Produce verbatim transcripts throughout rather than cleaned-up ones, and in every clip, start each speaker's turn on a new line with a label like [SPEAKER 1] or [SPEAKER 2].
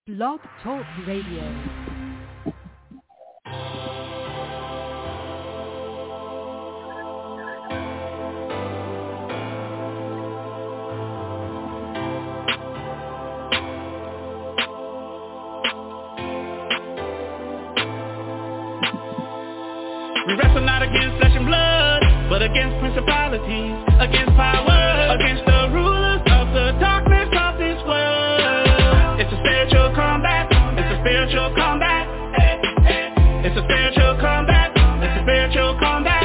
[SPEAKER 1] Blog Talk Radio.
[SPEAKER 2] We wrestle not against flesh and blood, but against principalities, against power, against the rulers of the darkness of this world. It's a spiritual combat, it's a spiritual combat. It's a spiritual combat, it's a spiritual combat.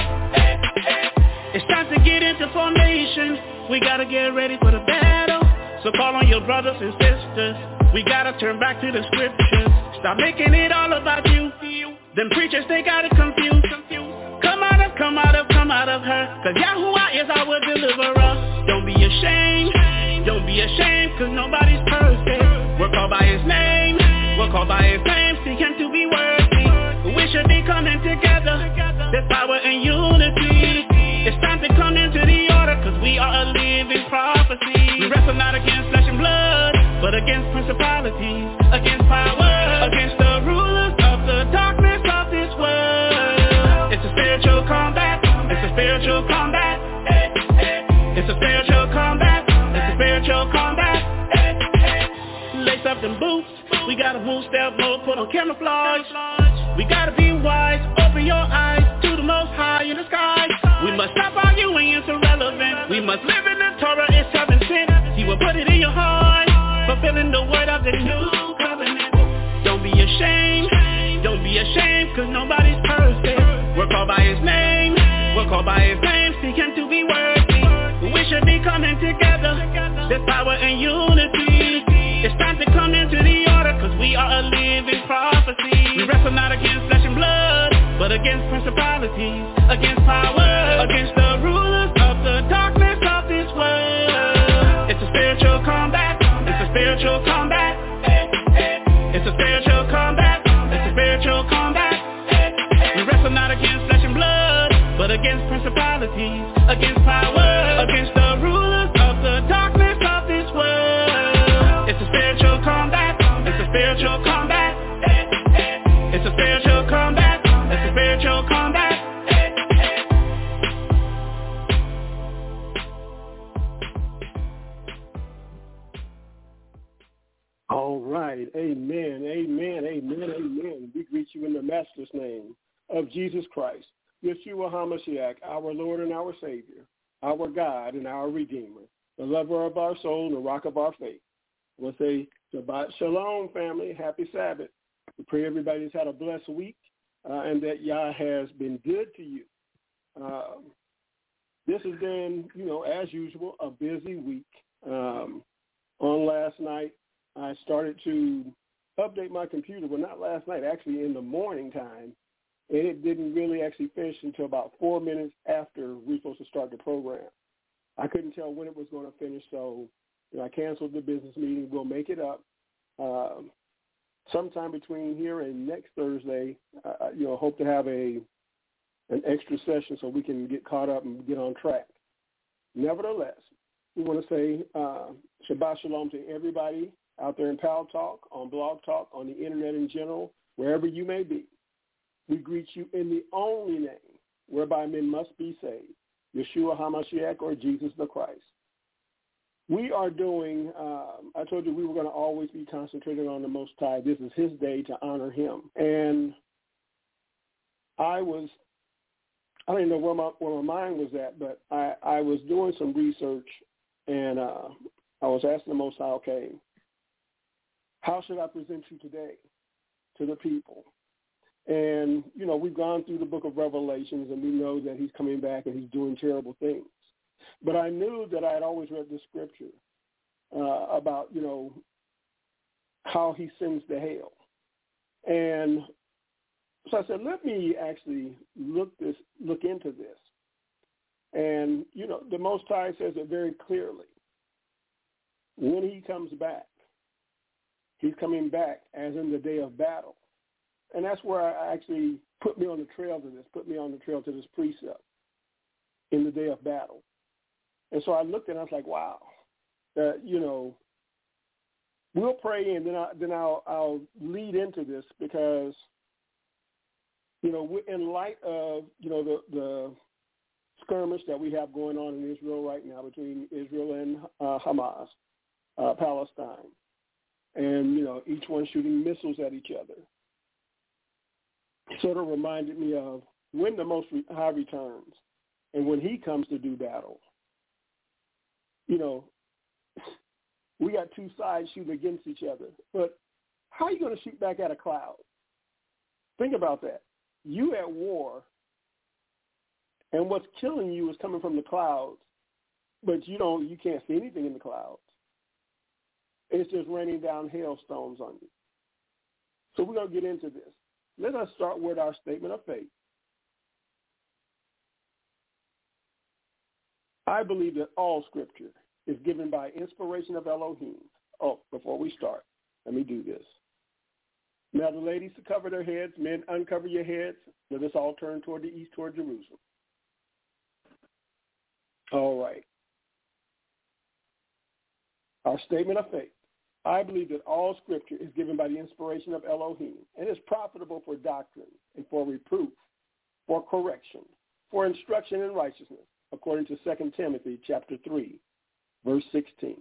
[SPEAKER 2] It's time to get into formation, we gotta get ready for the battle. So call on your brothers and sisters, we gotta turn back to the scriptures. Stop making it all about you. Them preachers, they got it confused. Come out of, come out of, come out of her, cause Yahuwah is our deliverer. Don't be ashamed, don't be ashamed, cause nobody's perfect. We're called by his name, we're called by his name, seek him to be worthy. We should be coming together, there's power in unity. It's time to come into the order, cause we are a living prophecy. We wrestle not against flesh and blood, but against principalities, against power, against the rulers of the darkness of this world. It's a spiritual combat, it's a spiritual combat. It's a spiritual combat, it's a spiritual combat. Lace up them boots, we gotta move stealth mode, put on camouflage. We gotta be wise, open your eyes to the most high in the sky. We must stop arguing, it's irrelevant. We must live in the Torah, it's heaven sent. He will put it in your heart, fulfilling the word of the new covenant. Don't be ashamed, don't be ashamed, cause nobody's perfect. We're called by his name, we're called by his name, seek him to be worthy. We should be coming together, there's power in unity. It's time to come into the order, cause we are a living prophecy. We wrestle not against flesh and blood, but against principalities, against power, against the rulers of the darkness of this world. It's a spiritual combat, it's a spiritual combat. It's a spiritual combat, it's a spiritual combat. We wrestle not against flesh and blood, but against principalities, against power, against the rulers of the darkness of this world. It's a spiritual combat, it's a spiritual combat. It's a spiritual combat, it's a spiritual combat.
[SPEAKER 3] All right, amen, amen, amen, amen. We greet you in the Master's name of Jesus Christ, Yeshua HaMashiach, our Lord and our Savior, our God and our Redeemer, the lover of our soul and the rock of our faith. We'll say Shabbat Shalom, family. Happy Sabbath. We pray everybody's had a blessed week uh, and that Yah has been good to you. Um, this has been, you know, as usual, a busy week. Um, on last night, I started to update my computer. Well, not last night, actually in the morning time. And it didn't really actually finish until about four minutes after we were supposed to start the program. I couldn't tell when it was going to finish, so you know, I canceled the business meeting. We'll make it up. Um, sometime between here and next Thursday, uh, you know, hope to have a an extra session so we can get caught up and get on track. Nevertheless, we want to say uh, Shabbat Shalom to everybody out there in Pal Talk, on Blog Talk, on the Internet in general, wherever you may be. We greet you in the only name whereby men must be saved, Yeshua HaMashiach, or Jesus the Christ. We are doing, um, I told you we were going to always be concentrating on the Most High. This is his day to honor him. And I was, I don't even know where my, where my mind was at, but I, I was doing some research, and uh, I was asking the Most High, okay, how should I present you today to the people? And, you know, we've gone through the book of Revelations, and we know that he's coming back and he's doing terrible things. But I knew that I had always read the scripture uh, about, you know, how he sends to hell. And so I said, let me actually look this, look into this. And, you know, the Most High says it very clearly. When he comes back, he's coming back as in the day of battle. And that's where I actually put me on the trail to this, put me on the trail to this precept, in the day of battle. And so I looked and I was like, wow, uh, you know, we'll pray and then, I, then I'll, I'll lead into this because, you know, in light of, you know, the, the skirmish that we have going on in Israel right now between Israel and uh, Hamas, uh, Palestine, and, you know, each one shooting missiles at each other, sort of reminded me of when the Most High returns and when he comes to do battle. You know, we got two sides shooting against each other, but how are you going to shoot back at a cloud? Think about that. You at war, and what's killing you is coming from the clouds, but you don't, you can't see anything in the clouds. It's just raining down hailstones on you. So we're going to get into this. Let us start with our statement of faith. I believe that all Scripture is given by inspiration of Elohim. Oh, before we start, let me do this. Now the ladies to cover their heads, men uncover your heads. Let us all turn toward the east, toward Jerusalem. All right. Our statement of faith. I believe that all Scripture is given by the inspiration of Elohim and is profitable for doctrine and for reproof, for correction, for instruction in righteousness, according to Second Timothy chapter three, verse sixteen.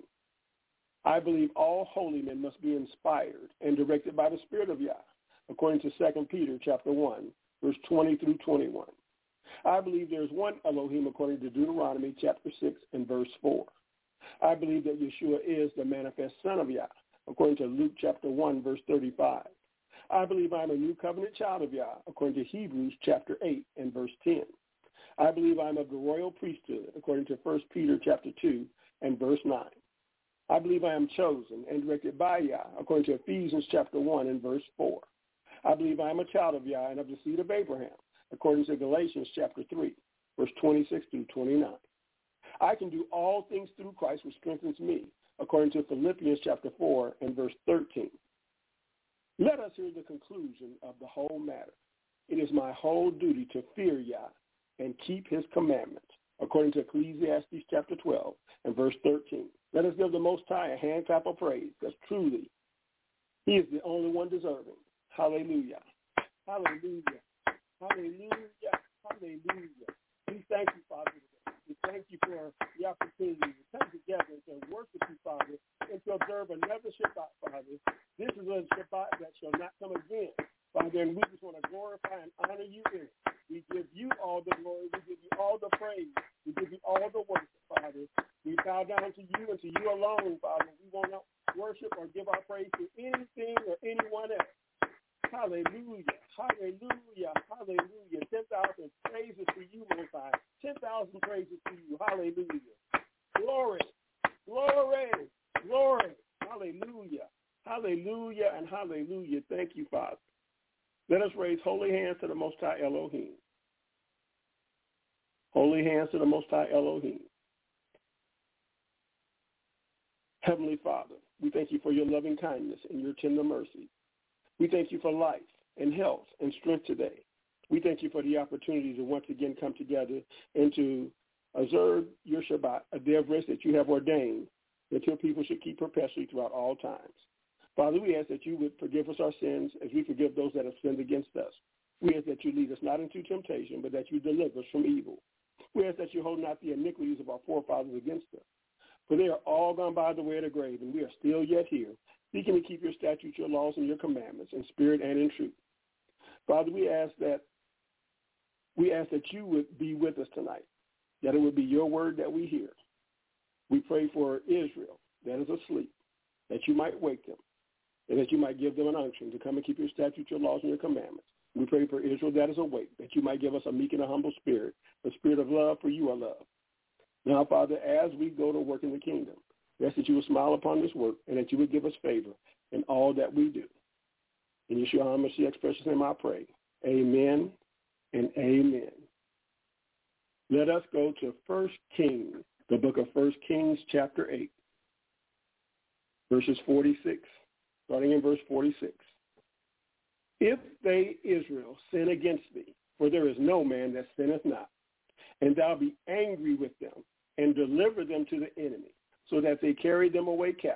[SPEAKER 3] I believe all holy men must be inspired and directed by the Spirit of Yah, according to Second Peter chapter one, verse twenty through twenty-one. I believe there is one Elohim according to Deuteronomy chapter six and verse four. I believe that Yeshua is the manifest Son of Yah, according to Luke chapter one, verse thirty-five. I believe I'm a new covenant child of Yah, according to Hebrews chapter eight and verse ten. I believe I'm of the royal priesthood, according to First Peter chapter two and verse nine. I believe I am chosen and directed by Yah, according to Ephesians chapter one and verse four. I believe I am a child of Yah and of the seed of Abraham, according to Galatians chapter three, verse twenty-six through twenty-nine. I can do all things through Christ, which strengthens me, according to Philippians chapter four and verse thirteen. Let us hear the conclusion of the whole matter. It is my whole duty to fear Yah and keep his commandments, according to Ecclesiastes chapter twelve and verse thirteen. Let us give the Most High a hand clap of praise, because truly he is the only one deserving. Hallelujah. Hallelujah. Hallelujah. Hallelujah. We thank you, Father. We thank you for the opportunity to come together to worship you, Father, and to observe another Shabbat, Father. This is a Shabbat that shall not come again, Father, and we just want to glorify and honor you in it. We give you all the glory. We give you all the praise. We give you all the worship, Father. We bow down to you and to you alone, Father. We won't worship or give our praise to anything or anyone else. Hallelujah, hallelujah, hallelujah. ten thousand praises to you, Most High. ten thousand praises to you. Hallelujah. Glory, glory, glory. Hallelujah, hallelujah, and hallelujah. Thank you, Father. Let us raise holy hands to the Most High Elohim. Holy hands to the Most High Elohim. Heavenly Father, we thank you for your loving kindness and your tender mercy. We thank you for life and health and strength today. We thank you for the opportunity to once again come together and to observe your Shabbat, a day of rest that you have ordained that your people should keep perpetually throughout all times. Father, we ask that you would forgive us our sins as we forgive those that have sinned against us. We ask that you lead us not into temptation, but that you deliver us from evil. We ask that you hold not the iniquities of our forefathers against us. For they are all gone by the way of the grave, and we are still yet here, seeking to keep your statutes, your laws, and your commandments in spirit and in truth. Father, we ask that we ask that you would be with us tonight, that it would be your word that we hear. We pray for Israel that is asleep, that you might wake them, and that you might give them an unction to come and keep your statutes, your laws, and your commandments. We pray for Israel that is awake, that you might give us a meek and a humble spirit, a spirit of love, for you are love. Now, Father, as we go to work in the kingdom, we ask that you would smile upon this work and that you would give us favor in all that we do. In Yeshua HaMashiach's precious name I pray. Amen and amen. Let us go to First Kings, the book of First Kings, chapter eight, verses forty-six, starting in verse forty-six. If they, Israel, sin against thee, for there is no man that sinneth not, and thou be angry with them, and deliver them to the enemy, so that they carry them away captive,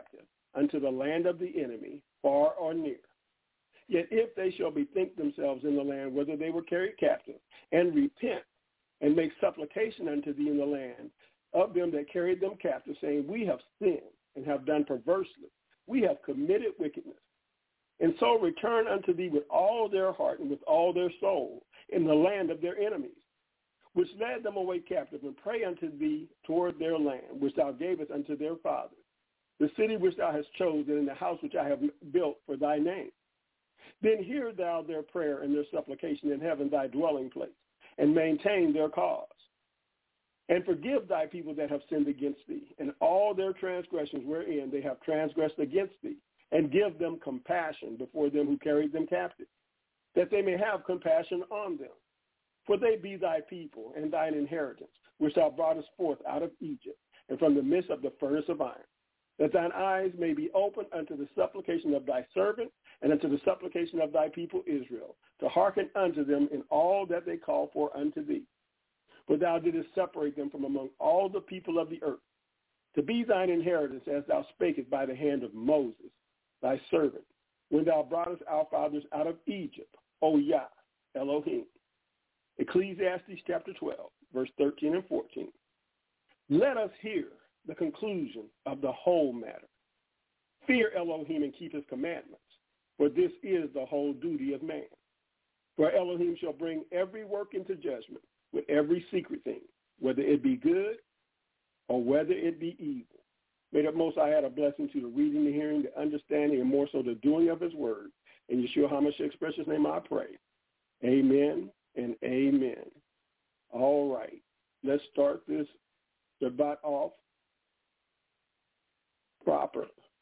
[SPEAKER 3] unto the land of the enemy, far or near. Yet if they shall bethink themselves in the land whither they were carried captive, and repent, and make supplication unto thee in the land of them that carried them captive, saying, we have sinned and have done perversely, we have committed wickedness, and so return unto thee with all their heart and with all their soul in the land of their enemies, which led them away captive, and pray unto thee toward their land, which thou gavest unto their fathers, the city which thou hast chosen, and the house which I have built for thy name. Then hear thou their prayer and their supplication in heaven, thy dwelling place, and maintain their cause. And forgive thy people that have sinned against thee, and all their transgressions wherein they have transgressed against thee, and give them compassion before them who carried them captive, that they may have compassion on them. For they be thy people and thine inheritance, which thou broughtest forth out of Egypt, and from the midst of the furnace of iron, that thine eyes may be opened unto the supplication of thy servant, and unto the supplication of thy people Israel, to hearken unto them in all that they call for unto thee. For thou didst separate them from among all the people of the earth, to be thine inheritance, as thou spakest by the hand of Moses, thy servant, when thou broughtest our fathers out of Egypt, O Yah, Elohim. Ecclesiastes chapter twelve, verse thirteen and fourteen. Let us hear the conclusion of the whole matter. Fear Elohim and keep his commandments, for this is the whole duty of man. For Elohim shall bring every work into judgment with every secret thing, whether it be good or whether it be evil. May the Most High add a blessing to the reading, the hearing, the understanding, and more so the doing of his word. In Yeshua HaMashiach's precious name I pray. Amen and amen. All right. Let's start this Shabbat off proper.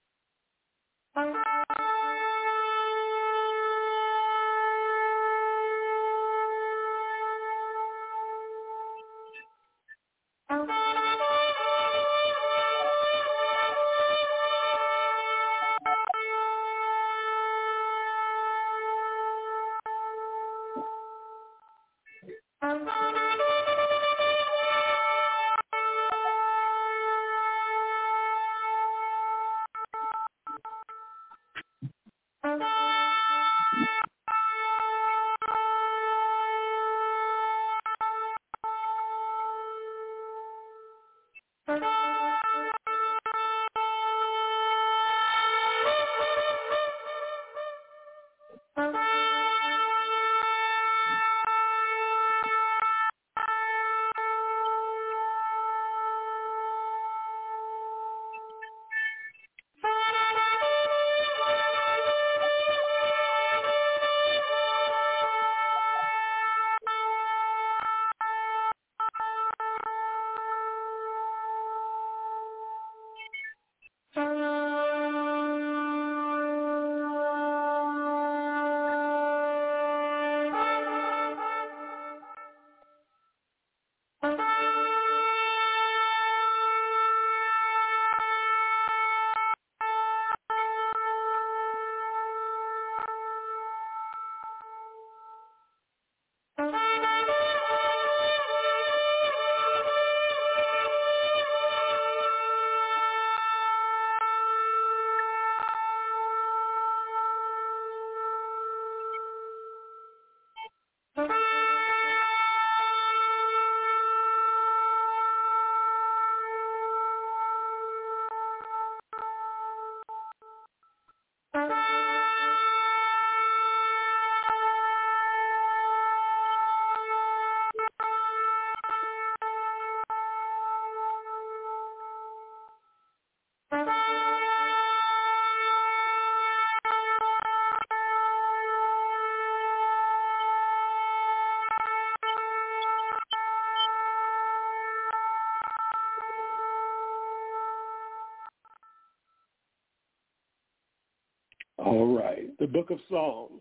[SPEAKER 3] All right. The book of Psalms,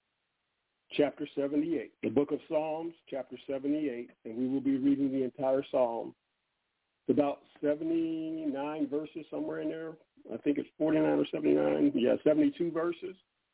[SPEAKER 3] chapter seventy-eight. The book of Psalms, chapter seventy-eight, and we will be reading the entire psalm. It's about seventy-nine verses, somewhere in there. I think it's forty-nine or seventy-nine. Yeah, seventy-two verses.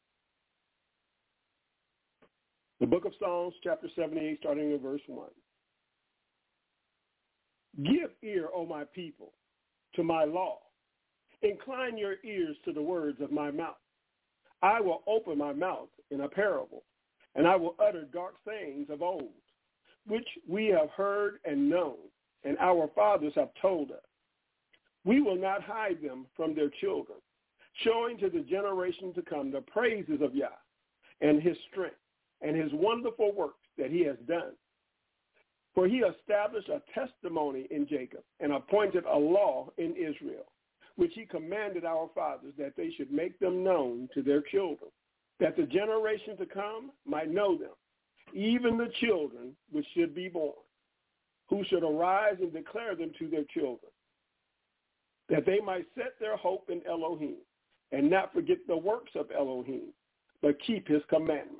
[SPEAKER 3] The book of Psalms, chapter seventy-eight, starting in verse one. Give ear, O my people, to my law, Incline your ears to the words of my mouth. I will open my mouth in a parable, and I will utter dark sayings of old, which we have heard and known, and our fathers have told us. We will not hide them from their children, showing to the generation to come the praises of Yah and his strength and his wonderful works that he has done. For he established a testimony in Jacob and appointed a law in Israel, which he commanded our fathers that they should make them known to their children, that the generation to come might know them, even the children which should be born, who should arise and declare them to their children, that they might set their hope in Elohim and not forget the works of Elohim, but keep his commandments,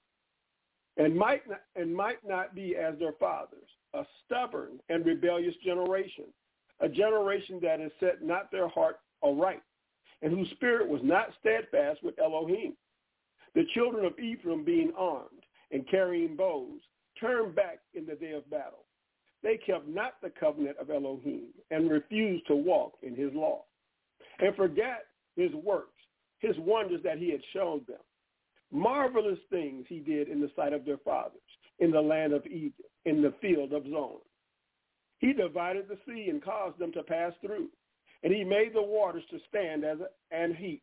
[SPEAKER 3] and might not, and might not be as their fathers, a stubborn and rebellious generation, a generation that has set not their heart aright, and whose spirit was not steadfast with Elohim. The children of Ephraim, being armed and carrying bows, turned back in the day of battle. They kept not the covenant of Elohim and refused to walk in his law, and forgot his works, his wonders that he had shown them. Marvelous things he did in the sight of their fathers, in the land of Egypt, in the field of Zon. He divided the sea and caused them to pass through, and he made the waters to stand as an heap.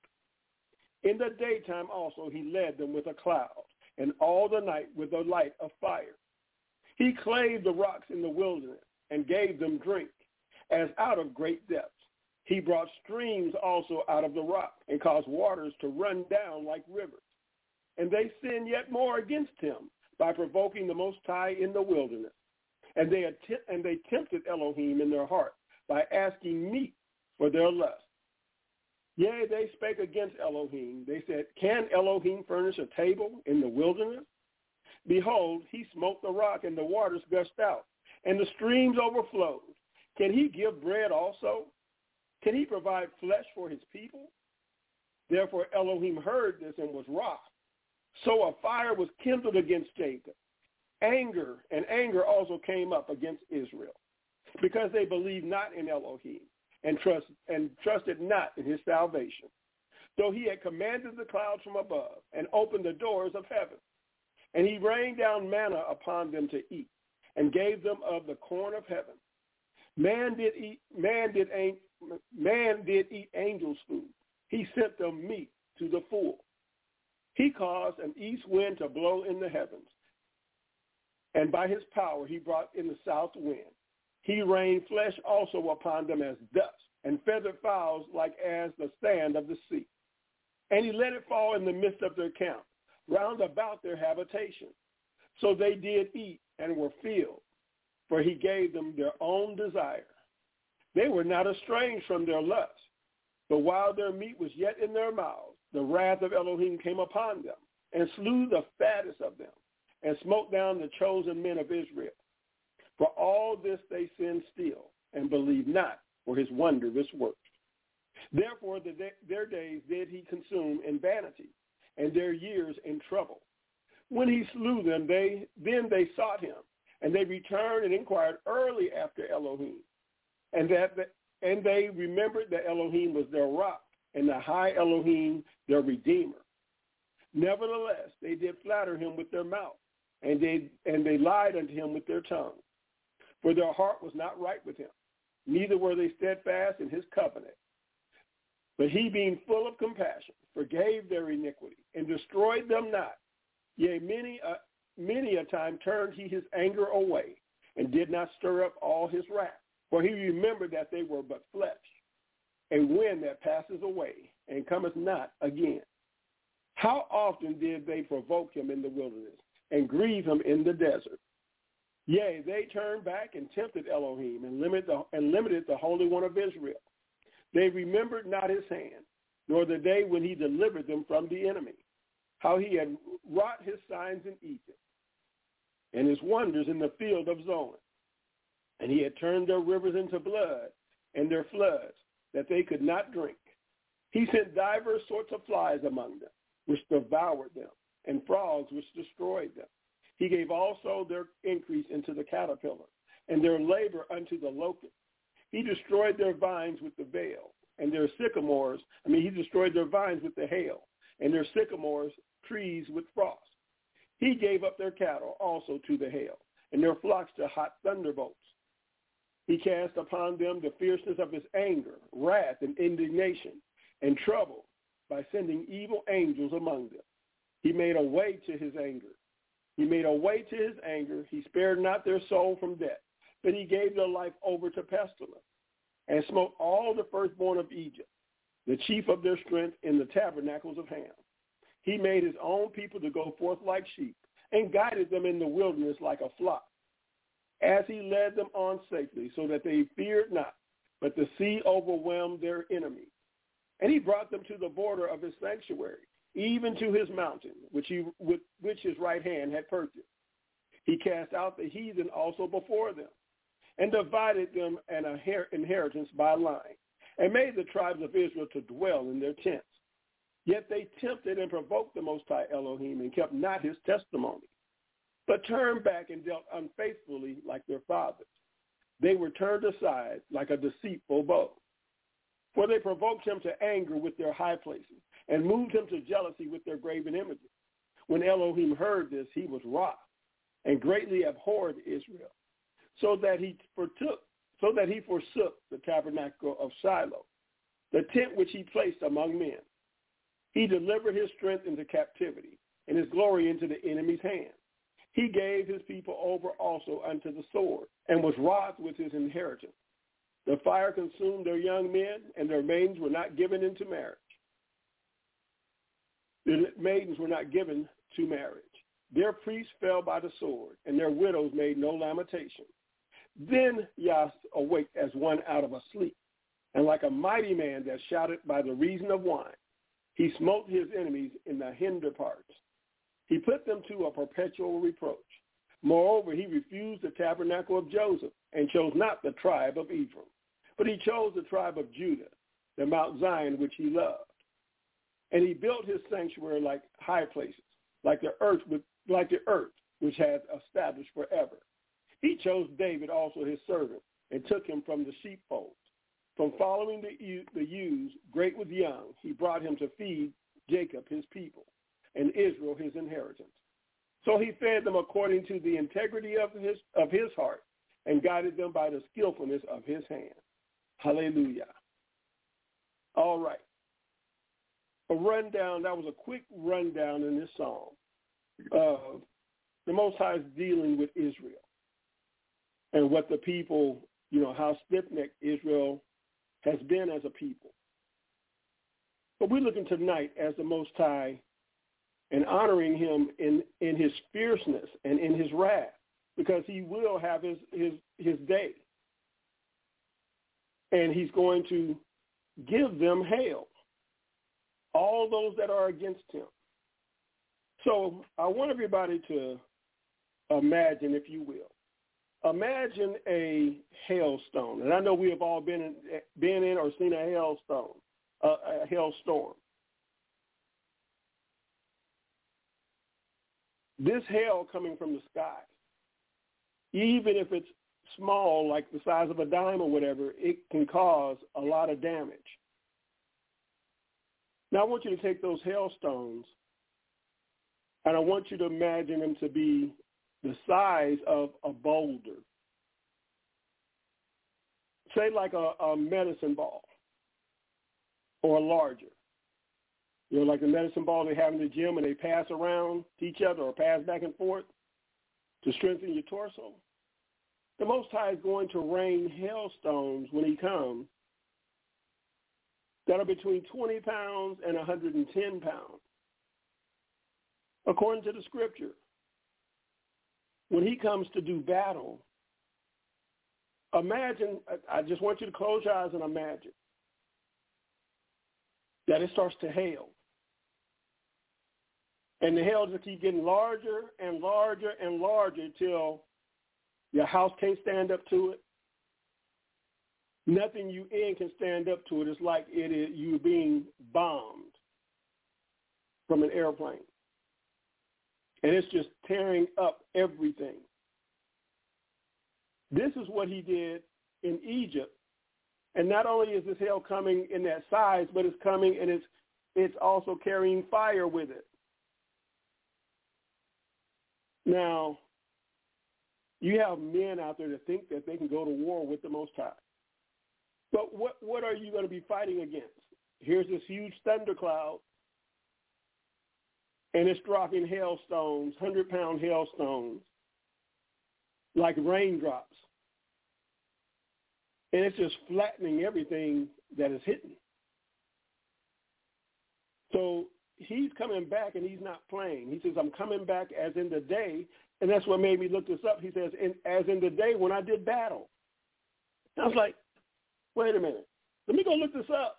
[SPEAKER 3] In the daytime also he led them with a cloud, and all the night with a light of fire. He clave the rocks in the wilderness and gave them drink, as out of great depths. He brought streams also out of the rock, and caused waters to run down like rivers. And they sinned yet more against him by provoking the Most High in the wilderness. And they att- and they tempted Elohim in their heart by asking meat for their lust. Yea, they spake against Elohim. They said, can Elohim furnish a table in the wilderness? Behold, he smote the rock, and the waters gushed out, and the streams overflowed. Can he give bread also? Can he provide flesh for his people? Therefore Elohim heard this and was wroth. So a fire was kindled against Jacob. Anger and anger also came up against Israel, because they believed not in Elohim and trust and trusted not in his salvation, though he had commanded the clouds from above and opened the doors of heaven. And he rained down manna upon them to eat, and gave them of the corn of heaven. Man did eat man did man did eat angels' food. He sent them meat to the full. He caused an east wind to blow in the heavens, and by his power he brought in the south wind. He rained flesh also upon them as dust, and feathered fowls like as the sand of the sea. And he let it fall in the midst of their camp, round about their habitation. So they did eat and were filled, for he gave them their own desire. They were not estranged from their lust, but while their meat was yet in their mouths, the wrath of Elohim came upon them, and slew the fattest of them, and smote down the chosen men of Israel. For all this they sinned still, and believed not for his wondrous works. Therefore the, their days did he consume in vanity, and their years in trouble. When he slew them, they then they sought him, and they returned and inquired early after Elohim, and that and they remembered that Elohim was their rock, and the high Elohim their redeemer. Nevertheless, they did flatter him with their mouth, and they and they lied unto him with their tongue. For their heart was not right with him, neither were they steadfast in his covenant. But he, being full of compassion, forgave their iniquity, and destroyed them not. Yea, many a, many a time turned he his anger away, and did not stir up all his wrath. For he remembered that they were but flesh, a wind that passes away, and cometh not again. How often did they provoke him in the wilderness, and grieve him in the desert? Yea, they turned back and tempted Elohim, and limited the, and limited the Holy One of Israel. They remembered not his hand, nor the day when he delivered them from the enemy, how he had wrought his signs in Egypt, and his wonders in the field of Zon. And he had turned their rivers into blood, and their floods, that they could not drink. He sent divers sorts of flies among them, which devoured them, and frogs which destroyed them. He gave also their increase into the caterpillar, and their labor unto the locust. He destroyed their vines with the veil, and their sycamores. I mean, he destroyed their vines with the hail, and their sycamores, trees with frost. He gave up their cattle also to the hail, and their flocks to hot thunderbolts. He cast upon them the fierceness of his anger, wrath, and indignation, and trouble by sending evil angels among them. He made a way to his anger. He made a way to his anger. He spared not their soul from death, but he gave their life over to pestilence, and smote all the firstborn of Egypt, the chief of their strength in the tabernacles of Ham. He made his own people to go forth like sheep, and guided them in the wilderness like a flock, as he led them on safely, so that they feared not, but the sea overwhelmed their enemies. And he brought them to the border of his sanctuary, even to his mountain, which he with which his right hand had purchased. He cast out the heathen also before them, and divided them an inheritance by line, and made the tribes of Israel to dwell in their tents. Yet they tempted and provoked the Most High Elohim, and kept not his testimony, but turned back and dealt unfaithfully like their fathers. They were turned aside like a deceitful bow. For they provoked him to anger with their high places, and moved him to jealousy with their graven images. When Elohim heard this, he was wroth, and greatly abhorred Israel, so that he fortook, so that he forsook the tabernacle of Shiloh, the tent which he placed among men. He delivered his strength into captivity, and his glory into the enemy's hand. He gave his people over also unto the sword, and was wroth with his inheritance. The fire consumed their young men, and their maidens were not given into marriage. The maidens were not given to marriage. Their priests fell by the sword, and their widows made no lamentation. Then Yas awaked as one out of a sleep, and like a mighty man that shouted by the reason of wine, he smote his enemies in the hinder parts. He put them to a perpetual reproach. Moreover, he refused the tabernacle of Joseph, and chose not the tribe of Ephraim, but he chose the tribe of Judah, the Mount Zion which he loved. And he built his sanctuary like high places, like the earth, with, like the earth which hath established forever. He chose David also his servant, and took him from the sheepfolds. From following the, the ewes, great with young, he brought him to feed Jacob his people, and Israel his inheritance. So he fed them according to the integrity of his of his heart, and guided them by the skillfulness of his hand. Hallelujah. All right. A rundown, that was a quick rundown in this psalm. Uh, the Most High is dealing with Israel, and what the people, you know, how stiff-necked Israel has been as a people. But we're looking tonight as the Most High and honoring him in, in his fierceness and in his wrath, because he will have his, his, his day. And he's going to give them hail, all those that are against him. So I want everybody to imagine, if you will, imagine a hailstone. And I know we have all been in, been in or seen a hailstone, a, a hailstorm. This hail coming from the sky, even if it's small, like the size of a dime or whatever, it can cause a lot of damage. Now I want you to take those hailstones, and I want you to imagine them to be the size of a boulder. Say like a, a medicine ball or larger. You know, like the medicine ball they have in the gym and they pass around to each other or pass back and forth to strengthen your torso. The Most High is going to rain hailstones when he comes that are between twenty pounds and one hundred ten pounds. According to the scripture, when he comes to do battle, imagine, I just want you to close your eyes and imagine that it starts to hail. And the hail just keep getting larger and larger and larger till your house can't stand up to it. Nothing you in can stand up to it. It's like it is you being bombed from an airplane. And it's just tearing up everything. This is what he did in Egypt And not only is this hail coming in that size, but it's coming and it's it's also carrying fire with it. Now, you have men out there that think that they can go to war with the Most High. But what, what are you going to be fighting against? Here's this huge thundercloud, and it's dropping hailstones, hundred-pound hailstones, like raindrops. And it's just flattening everything that is hitting. So he's coming back, and he's not playing. He says, I'm coming back as in the day, and that's what made me look this up. He says, in, as in the day when I did battle. I was like, wait a minute. Let me go look this up.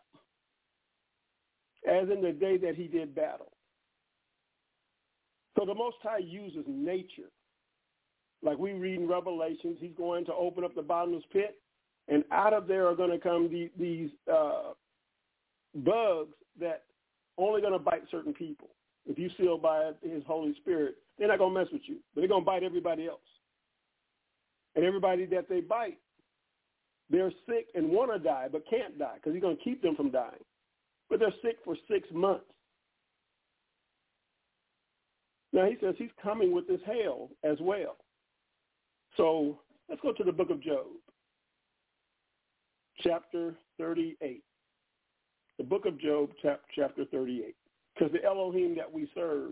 [SPEAKER 3] As in the day that he did battle. So the Most High uses nature. Like we read in Revelations, he's going to open up the bottomless pit, and out of there are going to come the, these uh, bugs that only going to bite certain people. If you seal by his Holy Spirit, they're not going to mess with you, but they're going to bite everybody else. And everybody that they bite, they're sick and want to die but can't die because he's going to keep them from dying. But they're sick for six months. Now he says he's coming with this hail as well. So let's go to the book of Job, chapter thirty-eight. The book of Job, chapter thirty-eight. Because the Elohim that we serve,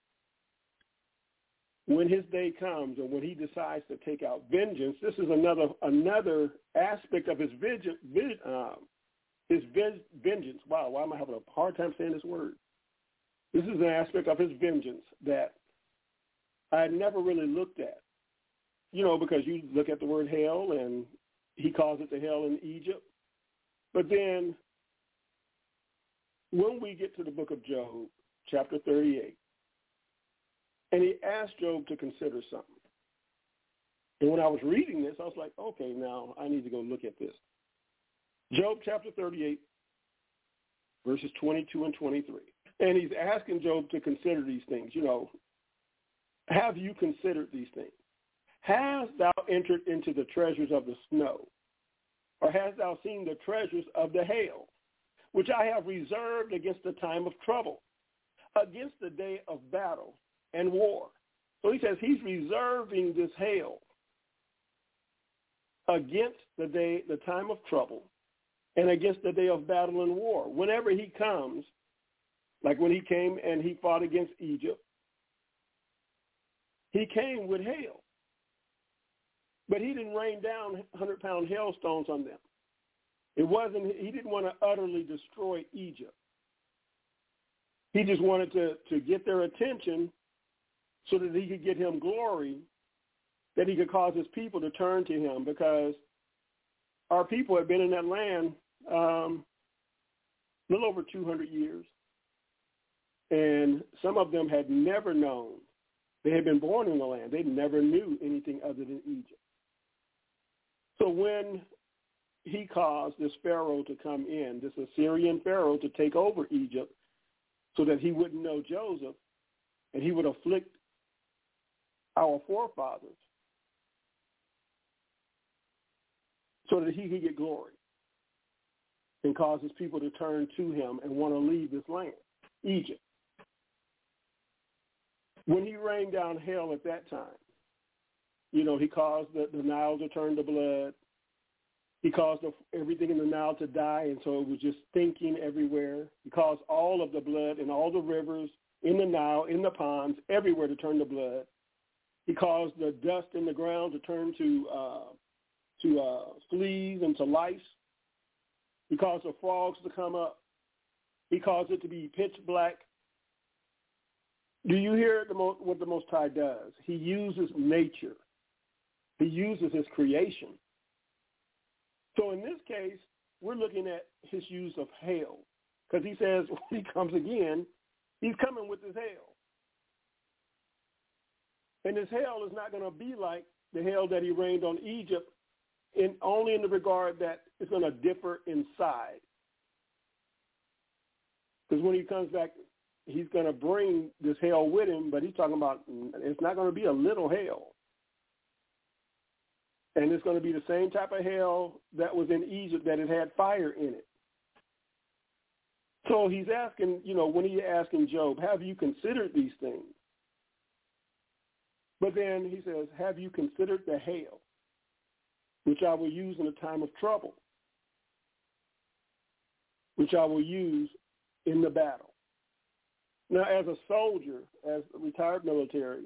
[SPEAKER 3] when his day comes and when he decides to take out vengeance, this is another another aspect of his vengeance. Um, his vengeance. Wow, why am I having a hard time saying this word? This is an aspect of his vengeance that I had never really looked at. You know, because you look at the word hail, and he calls it the hail in Egypt. But then when we get to the book of Job, chapter thirty-eight, and he asked Job to consider something. And when I was reading this, I was like, okay, now I need to go look at this. Job chapter thirty-eight, verses twenty-two and twenty-three. And he's asking Job to consider these things. You know, have you considered these things? Hast thou entered into the treasures of the snow? Or hast thou seen the treasures of the hail, which I have reserved against the time of trouble, against the day of battle and war? So he says he's reserving this hail against the day, the time of trouble, and against the day of battle and war. Whenever he comes, like when he came and he fought against Egypt, he came with hail. But he didn't rain down hundred-pound hailstones on them. It wasn't, he didn't want to utterly destroy Egypt. He just wanted to, to get their attention so that he could get him glory, that he could cause his people to turn to him, because our people had been in that land um, a little over two hundred years. And some of them had never known. They had been born in the land. They never knew anything other than Egypt. So when he caused this Pharaoh to come in, this Assyrian Pharaoh to take over Egypt so that he wouldn't know Joseph, and he would afflict our forefathers so that he could get glory and cause his people to turn to him and want to leave this land, Egypt. When he rained down hail at that time, you know, he caused the, the Nile to turn to blood. He caused the, everything in the Nile to die, and so it was just stinking everywhere. He caused all of the blood in all the rivers, in the Nile, in the ponds, everywhere to turn to blood. He caused the dust in the ground to turn to uh, to uh, fleas and to lice. He caused the frogs to come up. He caused it to be pitch black. Do you hear the mo- what the Most High does? He uses nature. He uses his creation. So in this case, we're looking at his use of hail, because he says when he comes again, he's coming with his hail. And his hail is not going to be like the hail that he rained on Egypt, in only in the regard that it's going to differ in size. Because when he comes back, he's going to bring this hail with him, but he's talking about it's not going to be a little hail. And it's going to be the same type of hail that was in Egypt, that it had fire in it. So he's asking, you know, when he's asking Job, have you considered these things? But then he says, have you considered the hail, which I will use in a time of trouble, which I will use in the battle? Now, as a soldier, as a retired military,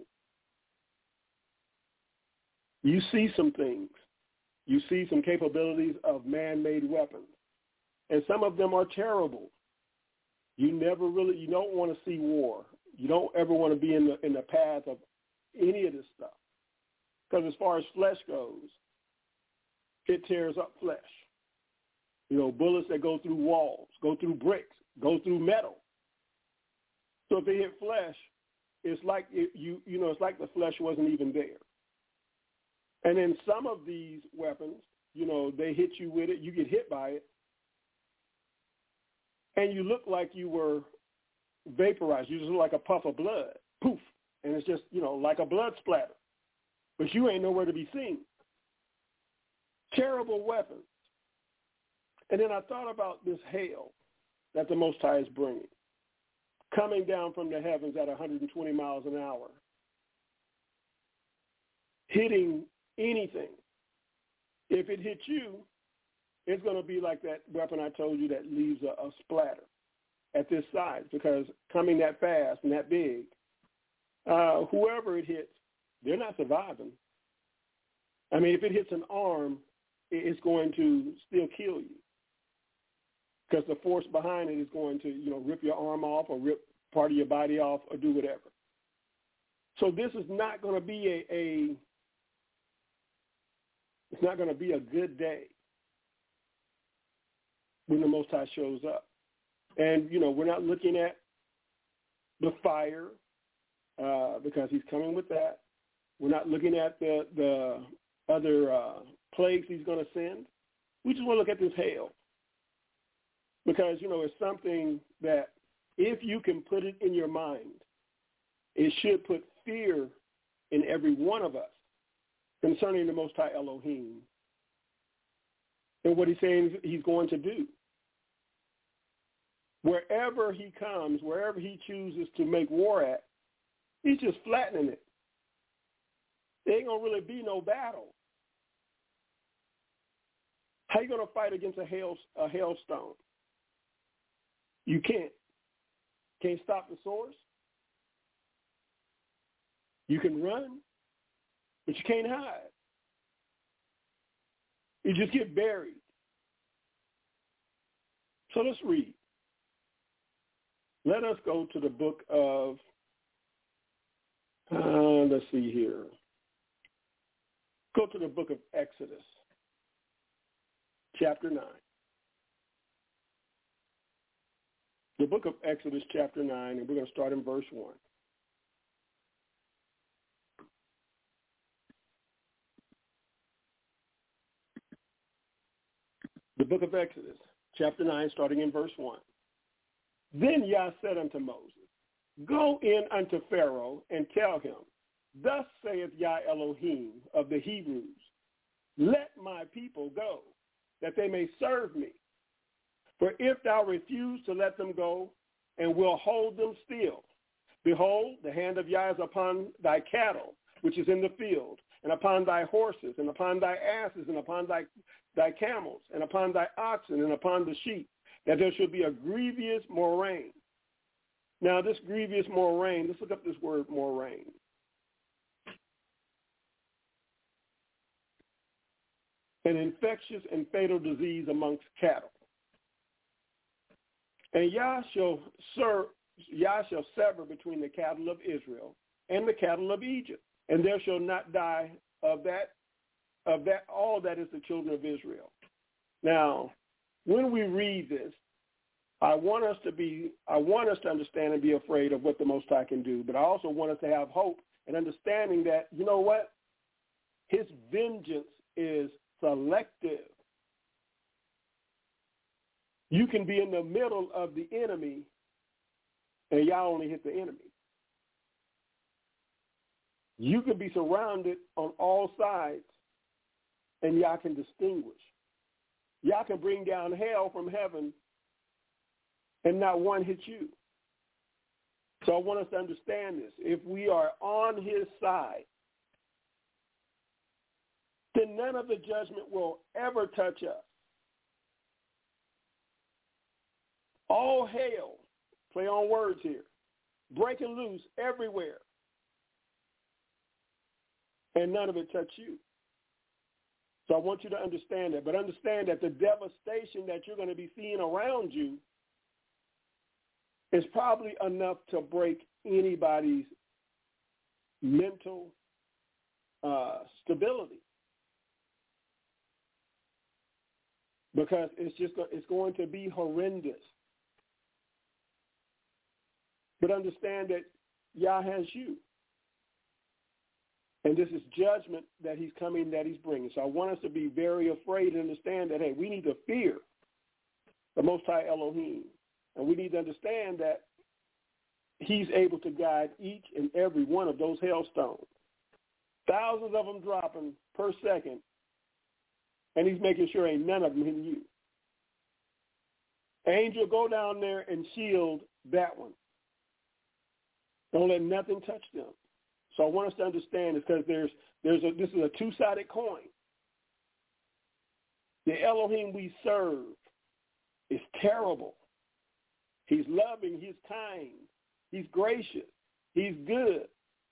[SPEAKER 3] you see some things. You see some capabilities of man-made weapons, and some of them are terrible. You never really, you don't want to see war. You don't ever want to be in the in the path of any of this stuff, because as far as flesh goes, it tears up flesh. You know, bullets that go through walls, go through bricks, go through metal. So if they hit flesh, it's like it, you you know, it's like the flesh wasn't even there. And then some of these weapons, you know, they hit you with it, you get hit by it, and you look like you were vaporized. You just look like a puff of blood, poof, and it's just, you know, like a blood splatter. But you ain't nowhere to be seen. Terrible weapons. And then I thought about this hail that the Most High is bringing, coming down from the heavens at one hundred twenty miles an hour, hitting anything. If it hits you, it's going to be like that weapon I told you that leaves a, a splatter at this size, because coming that fast and that big, uh, whoever it hits, they're not surviving. I mean, if it hits an arm, it's going to still kill you, because the force behind it is going to, you know, rip your arm off or rip part of your body off or do whatever. So this is not going to be a, a it's not going to be a good day when the Most High shows up. And, you know, we're not looking at the fire uh, because he's coming with that. We're not looking at the, the other uh, plagues he's going to send. We just want to look at this hail, because, you know, it's something that if you can put it in your mind, it should put fear in every one of us concerning the Most High Elohim and what he's saying he's going to do. Wherever he comes, wherever he chooses to make war at, he's just flattening it. There ain't going to really be no battle. How you going to fight against a hail a hailstone? You can't. Can't stop the source. You can run, but you can't hide. You just get buried. So let's read. Let us go to the book of, uh, let's see here. Go to the book of Exodus, chapter nine. The book of Exodus, chapter nine, and we're going to start in verse one. The book of Exodus, chapter nine, starting in verse one. Then Yah said unto Moses, Go in unto Pharaoh and tell him, Thus saith Yah Elohim of the Hebrews, Let my people go, that they may serve me. For if thou refuse to let them go, and will hold them still, behold, the hand of Yah is upon thy cattle, which is in the field, and upon thy horses, and upon thy asses, and upon thy, thy camels, and upon thy oxen, and upon the sheep, that there should be a grievous moraine. Now, this grievous moraine, let's look up this word moraine. An infectious and fatal disease amongst cattle. And Yah shall, ser- Yah shall sever between the cattle of Israel and the cattle of Egypt, and there shall not die of that, of that all that is the children of Israel. Now, when we read this, I want us to be, I want us to understand and be afraid of what the Most High can do, but I also want us to have hope and understanding that, you know what? His vengeance is selective. You can be in the middle of the enemy, and y'all only hit the enemy. You can be surrounded on all sides, and Yah can distinguish. Yah can bring down hail from heaven and not one hit you. So I want us to understand this. If we are on his side, then none of the judgment will ever touch us. All hail, play on words here, breaking loose everywhere, and none of it touch you. So I want you to understand that. But understand that the devastation that you're going to be seeing around you is probably enough to break anybody's mental uh, stability. Because it's just it's going to be horrendous. But understand that Yah has you. And this is judgment that he's coming, that he's bringing. So I want us to be very afraid and understand that, hey, we need to fear the Most High Elohim. And we need to understand that he's able to guide each and every one of those hailstones. Thousands of them dropping per second. And he's making sure ain't none of them hitting you. Angel, go down there and shield that one. Don't let nothing touch them. So I want us to understand this because there's there's a this is a two-sided coin. The Elohim we serve is terrible. He's loving, he's kind, he's gracious, he's good.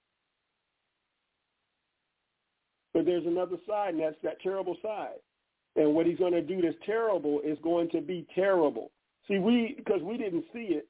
[SPEAKER 3] But there's another side, and that's that terrible side. And what he's going to do that's terrible is going to be terrible. See, we because we didn't see it.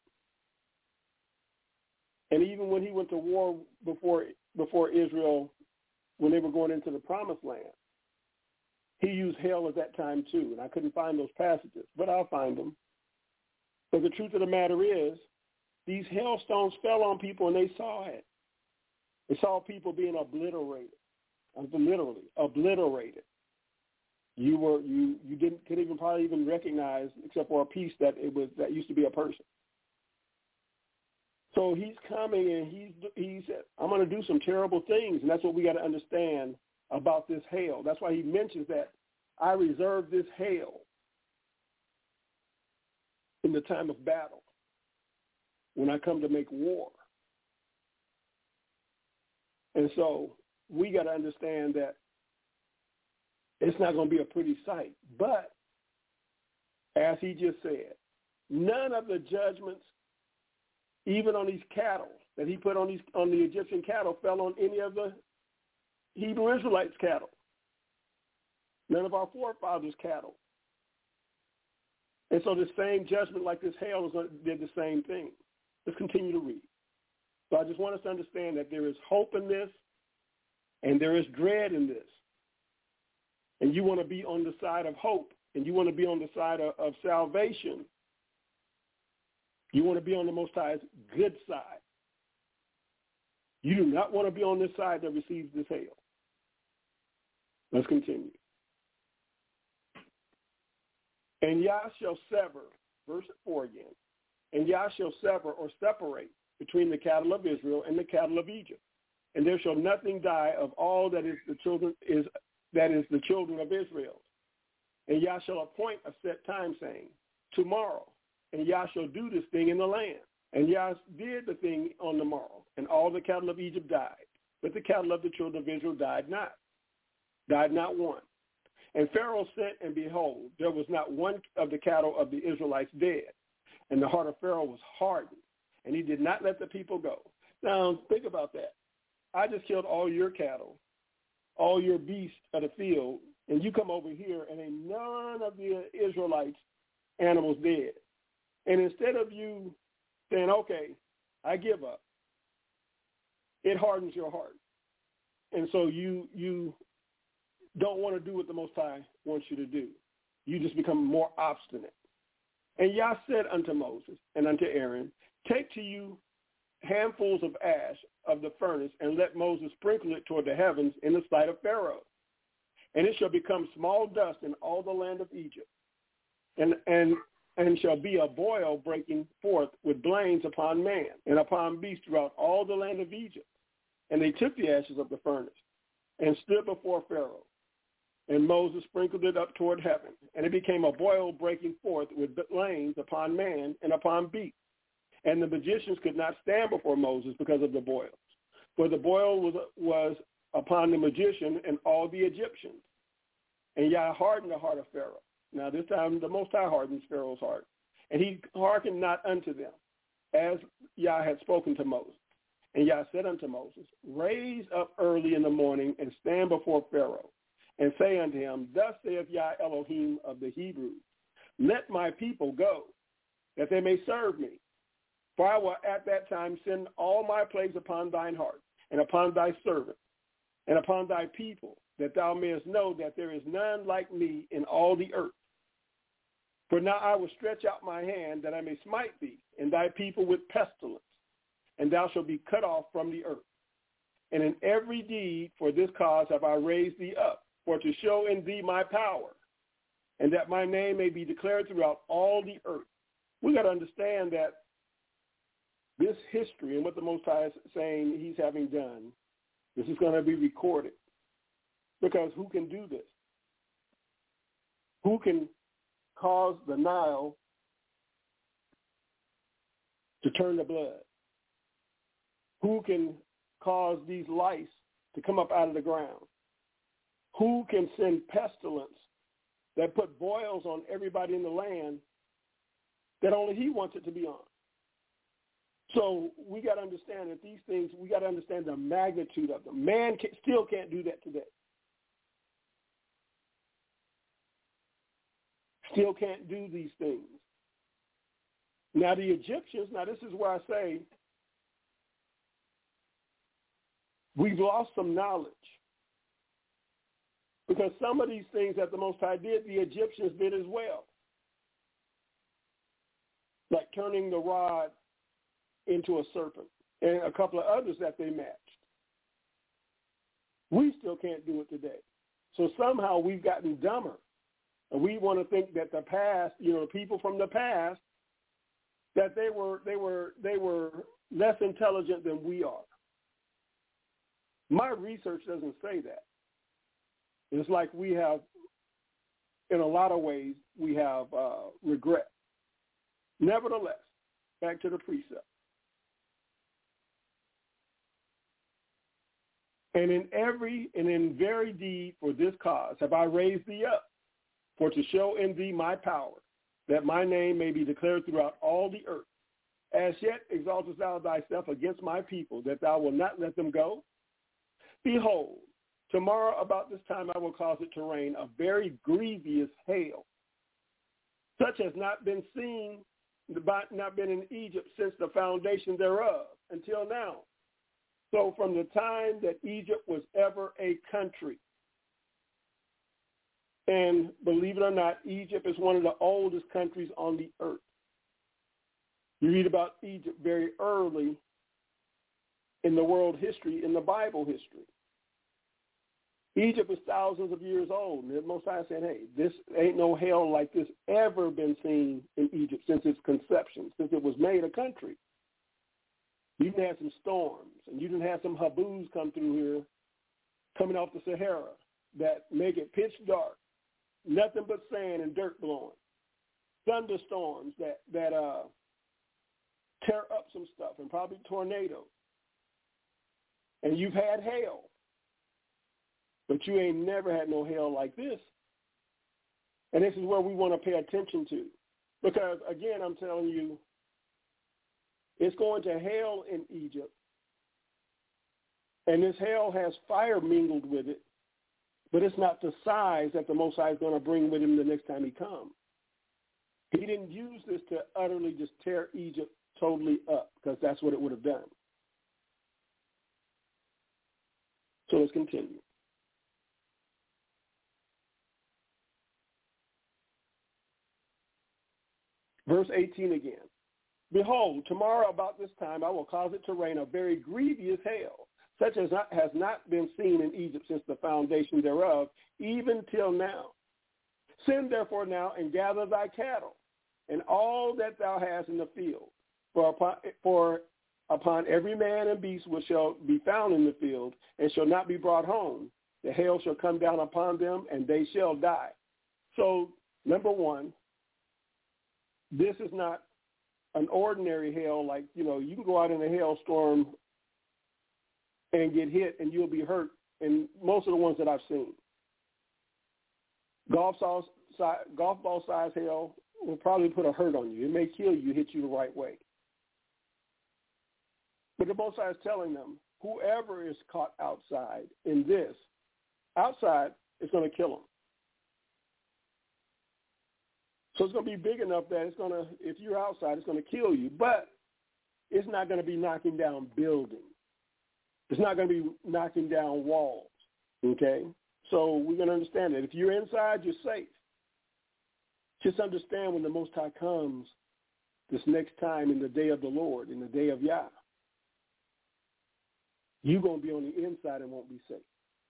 [SPEAKER 3] And even when he went to war before before Israel, when they were going into the promised land, he used hail at that time too. And I couldn't find those passages, but I'll find them. But the truth of the matter is, these hailstones fell on people and they saw it. They saw people being obliterated. Literally obliterated. You were you you didn't could even probably even recognize, except for a piece, that it was that used to be a person. So he's coming and he's he said, I'm going to do some terrible things, and that's what we got to understand about this hail. That's why he mentions that I reserve this hail in the time of battle when I come to make war. And so we got to understand that it's not going to be a pretty sight. But as he just said, none of the judgments, even on these cattle that he put on these on the Egyptian cattle, fell on any of the Hebrew Israelites' cattle. None of our forefathers' cattle. And so the same judgment like this hail is, did the same thing. Let's continue to read. So I just want us to understand that there is hope in this and there is dread in this. And you want to be on the side of hope, and you want to be on the side of, of salvation. You want to be on the Most High's good side. You do not want to be on this side that receives this hail. Let's continue. And Yah shall sever, verse four again, and Yah shall sever or separate between the cattle of Israel and the cattle of Egypt. And there shall nothing die of all that is the children is that is the children of Israel. And Yah shall appoint a set time, saying, tomorrow, and Yah shall do this thing in the land. And Yah did the thing on the morrow, and all the cattle of Egypt died. But the cattle of the children of Israel died not, died not one. And Pharaoh sent, and behold, there was not one of the cattle of the Israelites dead. And the heart of Pharaoh was hardened, and he did not let the people go. Now, think about that. I just killed all your cattle, all your beasts of the field, and you come over here and ain't none of the Israelites' animals dead. And instead of you saying, okay, I give up, it hardens your heart. And so you you don't want to do what the Most High wants you to do. You just become more obstinate. And Yah said unto Moses and unto Aaron, take to you handfuls of ash of the furnace, and let Moses sprinkle it toward the heavens in the sight of Pharaoh. And it shall become small dust in all the land of Egypt, and and and shall be a boil breaking forth with blains upon man and upon beast throughout all the land of Egypt. And they took the ashes of the furnace and stood before Pharaoh. And Moses sprinkled it up toward heaven, and it became a boil breaking forth with lanes upon man and upon beast. And the magicians could not stand before Moses because of the boils. For the boil was, was upon the magician and all the Egyptians. And Yah hardened the heart of Pharaoh. Now this time the Most High hardens Pharaoh's heart. And he hearkened not unto them, as Yah had spoken to Moses. And Yah said unto Moses, Raise up early in the morning and stand before Pharaoh, and say unto him, Thus saith Yah Elohim of the Hebrews, Let my people go, that they may serve me. For I will at that time send all my plagues upon thine heart, and upon thy servant, and upon thy people, that thou mayest know that there is none like me in all the earth. For now I will stretch out my hand, that I may smite thee and thy people with pestilence, and thou shalt be cut off from the earth. And in every deed for this cause have I raised thee up, for to show in thee my power, and that my name may be declared throughout all the earth. We got to understand that this history and what the Most High is saying he's having done, this is going to be recorded. Because who can do this? Who can cause the Nile to turn to blood? Who can cause these lice to come up out of the ground? Who can send pestilence that put boils on everybody in the land that only he wants it to be on? So we got to understand that these things, we got to understand the magnitude of them. Man can, still can't do that today. Still can't do these things. Now the Egyptians, now this is where I say we've lost some knowledge. Because some of these things that the Most High did, the Egyptians did as well. Like turning the rod into a serpent, and a couple of others that they matched. We still can't do it today. So somehow we've gotten dumber. And we want to think that the past, you know, people from the past, that they were they were they were less intelligent than we are. My research doesn't say that. It's like we have, in a lot of ways, we have uh, regret. Nevertheless, back to the precept. And in every and in very deed for this cause have I raised thee up, for to show in thee my power, that my name may be declared throughout all the earth. As yet exaltest thou thyself against my people, that thou wilt not let them go? Behold, tomorrow about this time I will cause it to rain a very grievous hail, such as not been seen, not been in Egypt since the foundation thereof, until now. So from the time that Egypt was ever a country, and believe it or not, Egypt is one of the oldest countries on the earth. You read about Egypt very early in the world history, in the Bible history. Egypt is thousands of years old. And the Most High said, hey, this ain't no hell like this ever been seen in Egypt since its conception, since it was made a country. You didn't have some storms, and you didn't have some haboos come through here, coming off the Sahara, that make it pitch dark. Nothing but sand and dirt blowing. Thunderstorms that, that uh, tear up some stuff, and probably tornadoes. And you've had hail, but you ain't never had no hail like this. And this is where we want to pay attention to. Because, again, I'm telling you, it's going to hail in Egypt. And this hail has fire mingled with it. But it's not the size that the Most High is going to bring with him the next time he comes. He didn't use this to utterly just tear Egypt totally up, because that's what it would have done. So let's continue. Verse eighteen again. Behold, tomorrow about this time I will cause it to rain a very grievous hail, such as not, has not been seen in Egypt since the foundation thereof, even till now. Send therefore now and gather thy cattle, and all that thou hast in the field. For upon, for upon every man and beast which shall be found in the field, and shall not be brought home, The hail shall come down upon them, and they shall die. So, number one, this is not an ordinary hail like, you know, you can go out in a hailstorm and get hit and you'll be hurt, and most of the ones that I've seen. Golf, size, golf ball size hail will probably put a hurt on you. It may kill you, hit you the right way. But the Most High is telling them, whoever is caught outside in this, outside is going to kill them. So it's going to be big enough that it's going to, if you're outside, it's going to kill you. But it's not going to be knocking down buildings. It's not going to be knocking down walls, okay? So we're going to understand that if you're inside, you're safe. Just understand when the Most High comes this next time in the day of the Lord, in the day of Yah, you're going to be on the inside and won't be safe.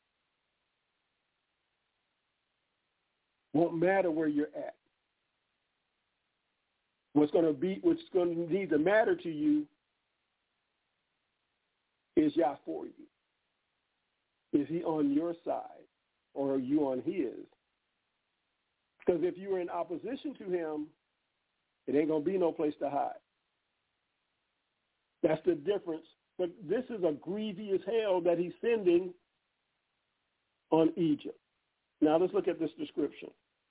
[SPEAKER 3] Won't matter where you're at. What's going to be, what's going to need to matter to you is Yah for you. Is he on your side or are you on his? Because if you're in opposition to him, it ain't going to be no place to hide. That's the difference. But this is a grievous hail that he's sending on Egypt. Now let's look at this description.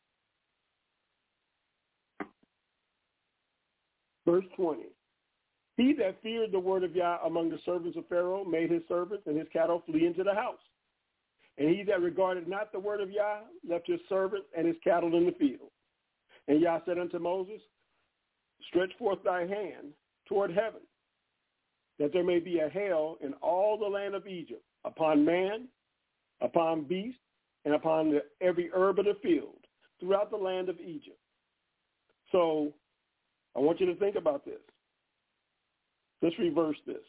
[SPEAKER 3] Verse twenty. He that feared the word of Yah among the servants of Pharaoh made his servants and his cattle flee into the house. And he that regarded not the word of Yah left his servants and his cattle in the field. And Yah said unto Moses, stretch forth thy hand toward heaven, that there may be a hail in all the land of Egypt, upon man, upon beast, and upon the, every herb of the field, throughout the land of Egypt. So I want you to think about this. Let's reverse this.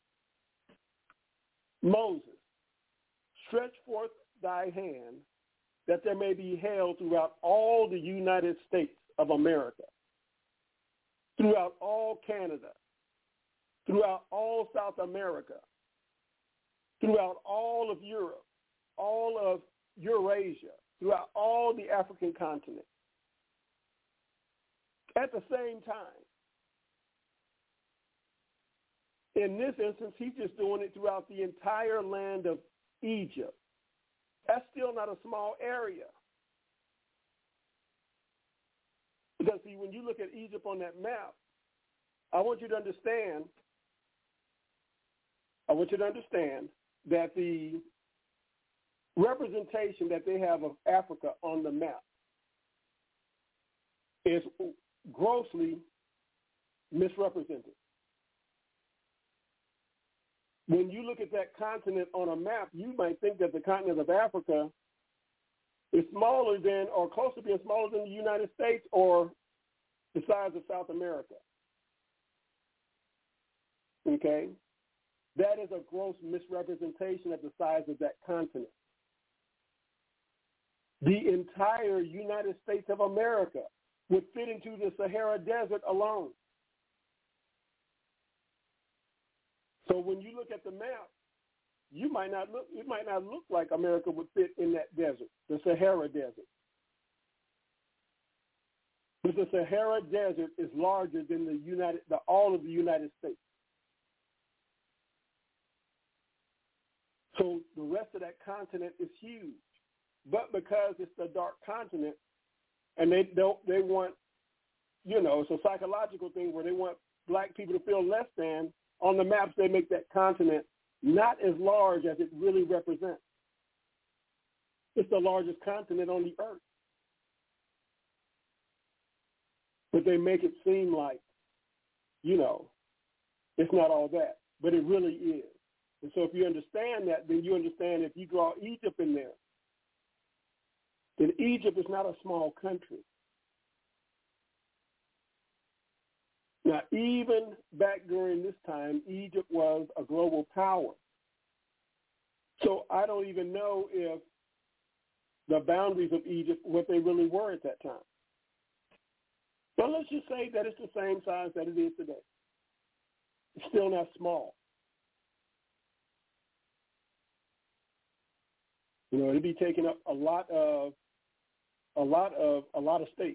[SPEAKER 3] Moses, stretch forth thy hand that there may be hail throughout all the United States of America, throughout all Canada, throughout all South America, throughout all of Europe, all of Eurasia, throughout all the African continent. At the same time, in this instance, he's just doing it throughout the entire land of Egypt. That's still not a small area. Because, see, when you look at Egypt on that map, I want you to understand, I want you to understand that the representation that they have of Africa on the map is grossly misrepresented. When you look at that continent on a map, you might think that the continent of Africa is smaller than or close to being smaller than the United States or the size of South America. Okay? That is a gross misrepresentation of the size of that continent. The entire United States of America would fit into the Sahara Desert alone. So when you look at the map, you might not look, it might not look like America would fit in that desert, the Sahara Desert. But the Sahara Desert is larger than the United, the, all of the United States. So the rest of that continent is huge. But because it's the dark continent, and they don't, they want, you know, it's a psychological thing where they want black people to feel less than. On the maps, they make that continent not as large as it really represents. It's the largest continent on the earth. But they make it seem like, you know, it's not all that. But it really is. And so if you understand that, then you understand if you draw Egypt in there, then Egypt is not a small country. Now, even back during this time, Egypt was a global power. So I don't even know if the boundaries of Egypt, what they really were at that time. But let's just say that it's the same size that it is today. It's still not small. You know, it'd be taking up a lot of a lot of a lot of states.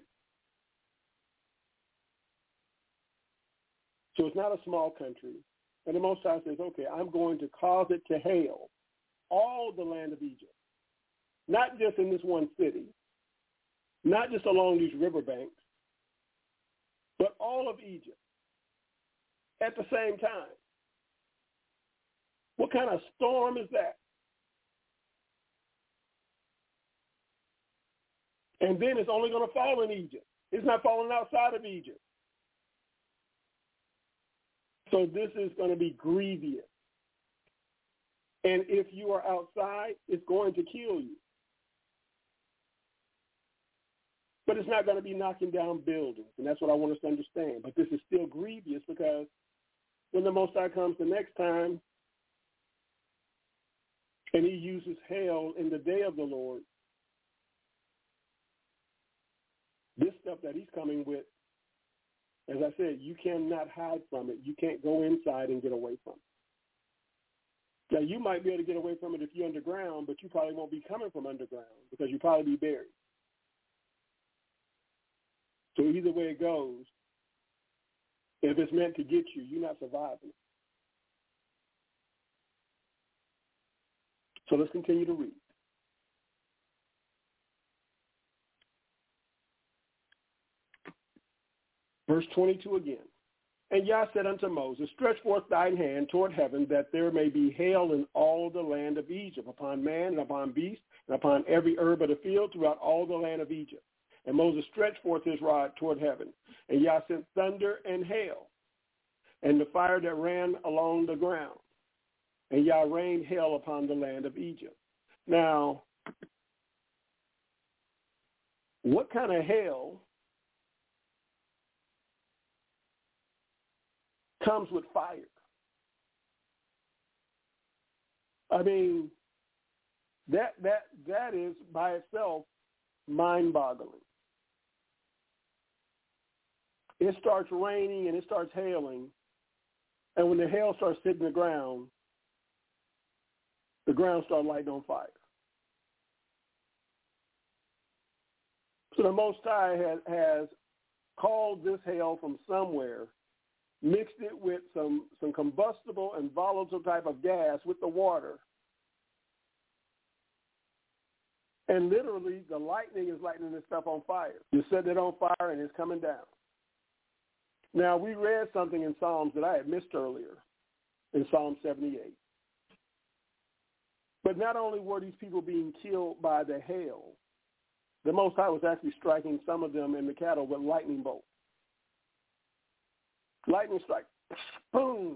[SPEAKER 3] So it's not a small country. And the Most High says, okay, I'm going to cause it to hail all the land of Egypt, not just in this one city, not just along these riverbanks, but all of Egypt at the same time. What kind of storm is that? And then it's only going to fall in Egypt. It's not falling outside of Egypt. So this is going to be grievous. And if you are outside, it's going to kill you. But it's not going to be knocking down buildings, and that's what I want us to understand. But this is still grievous because when the Most High comes the next time and he uses hail in the day of the Lord, this stuff that he's coming with, as I said, you cannot hide from it. You can't go inside and get away from it. Now, you might be able to get away from it if you're underground, but you probably won't be coming from underground because you'll probably be buried. So either way it goes, if it's meant to get you, you're not surviving. So let's continue to read. Verse twenty-two again. And Yah said unto Moses, stretch forth thine hand toward heaven, that there may be hail in all the land of Egypt, upon man and upon beast, and upon every herb of the field throughout all the land of Egypt. And Moses stretched forth his rod toward heaven, and Yah sent thunder and hail, and the fire that ran along the ground. And Yah rained hail upon the land of Egypt. Now, what kind of hail comes with fire? I mean, that that that is by itself mind-boggling. It starts raining and it starts hailing, and when the hail starts hitting the ground, the ground starts lighting on fire. So the Most High has, has called this hail from somewhere, mixed it with some, some combustible and volatile type of gas with the water. And literally, the lightning is lighting this stuff on fire. You set it on fire and it's coming down. Now, we read something in Psalms that I had missed earlier, in Psalm seventy-eight. But not only were these people being killed by the hail, the Most High was actually striking some of them in the cattle with lightning bolts. Lightning strike, boom.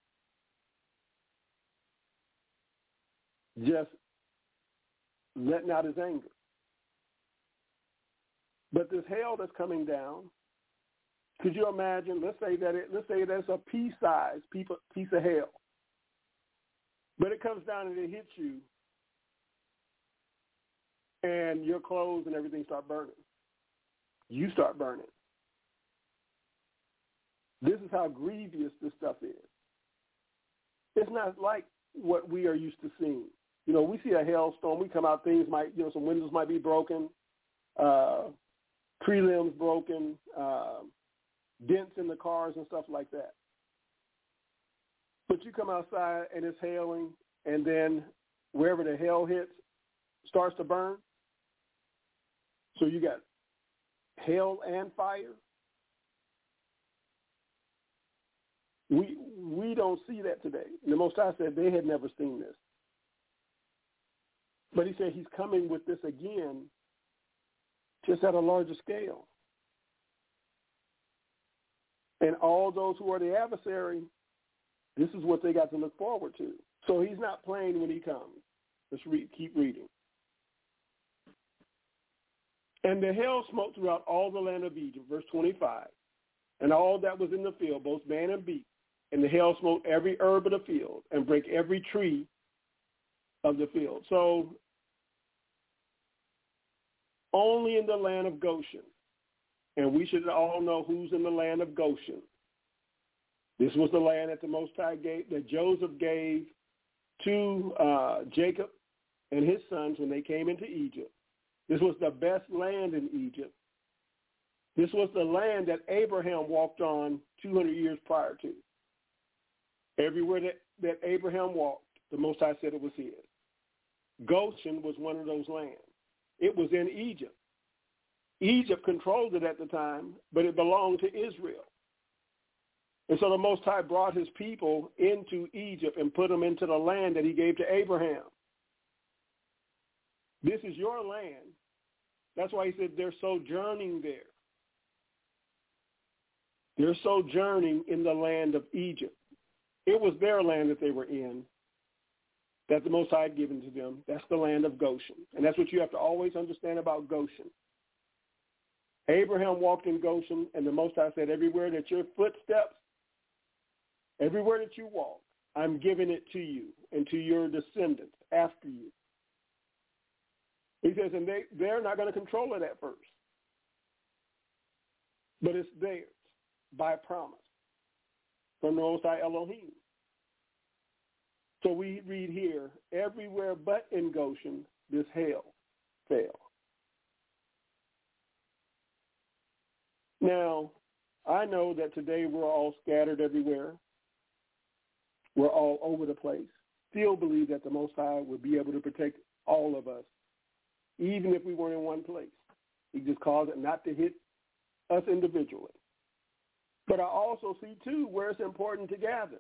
[SPEAKER 3] Just letting out his anger. But this hail that's coming down, could you imagine? Let's say that it, let's say that's a pea-sized piece of hail, but it comes down and it hits you, and your clothes and everything start burning. You start burning. This is how grievous this stuff is. It's not like what we are used to seeing. You know, we see a hailstorm. We come out, things might, you know, some windows might be broken, uh, tree limbs broken, uh, dents in the cars and stuff like that. But you come outside and it's hailing, and then wherever the hail hits starts to burn. So you got hail and fire. We we don't see that today. The Most High said they had never seen this. But he said he's coming with this again, just at a larger scale. And all those who are the adversary, this is what they got to look forward to. So he's not playing when he comes. Let's read, keep reading. And the hail smote throughout all the land of Egypt, verse twenty-five, and all that was in the field, both man and beast. And the hail smote every herb of the field and break every tree of the field. So only in the land of Goshen, and we should all know who's in the land of Goshen. This was the land that the Most High gave, that Joseph gave to uh, Jacob and his sons when they came into Egypt. This was the best land in Egypt. This was the land that Abraham walked on two hundred years prior to. Everywhere that, that Abraham walked, the Most High said it was his. Goshen was one of those lands. It was in Egypt. Egypt controlled it at the time, but it belonged to Israel. And so the Most High brought his people into Egypt and put them into the land that he gave to Abraham. This is your land. That's why he said they're sojourning there. They're sojourning in the land of Egypt. It was their land that they were in, that the Most High had given to them. That's the land of Goshen. And that's what you have to always understand about Goshen. Abraham walked in Goshen, and the Most High said, everywhere that your footsteps, everywhere that you walk, I'm giving it to you and to your descendants after you. He says, and they, they're not going to control it at first. But it's theirs by promise from the Most High Elohim. So we read here, everywhere but in Goshen, this hail fell. Now, I know that today we're all scattered everywhere. We're all over the place. Still believe that the Most High would be able to protect all of us, even if we weren't in one place. He just caused it not to hit us individually. But I also see, too, where it's important to gather,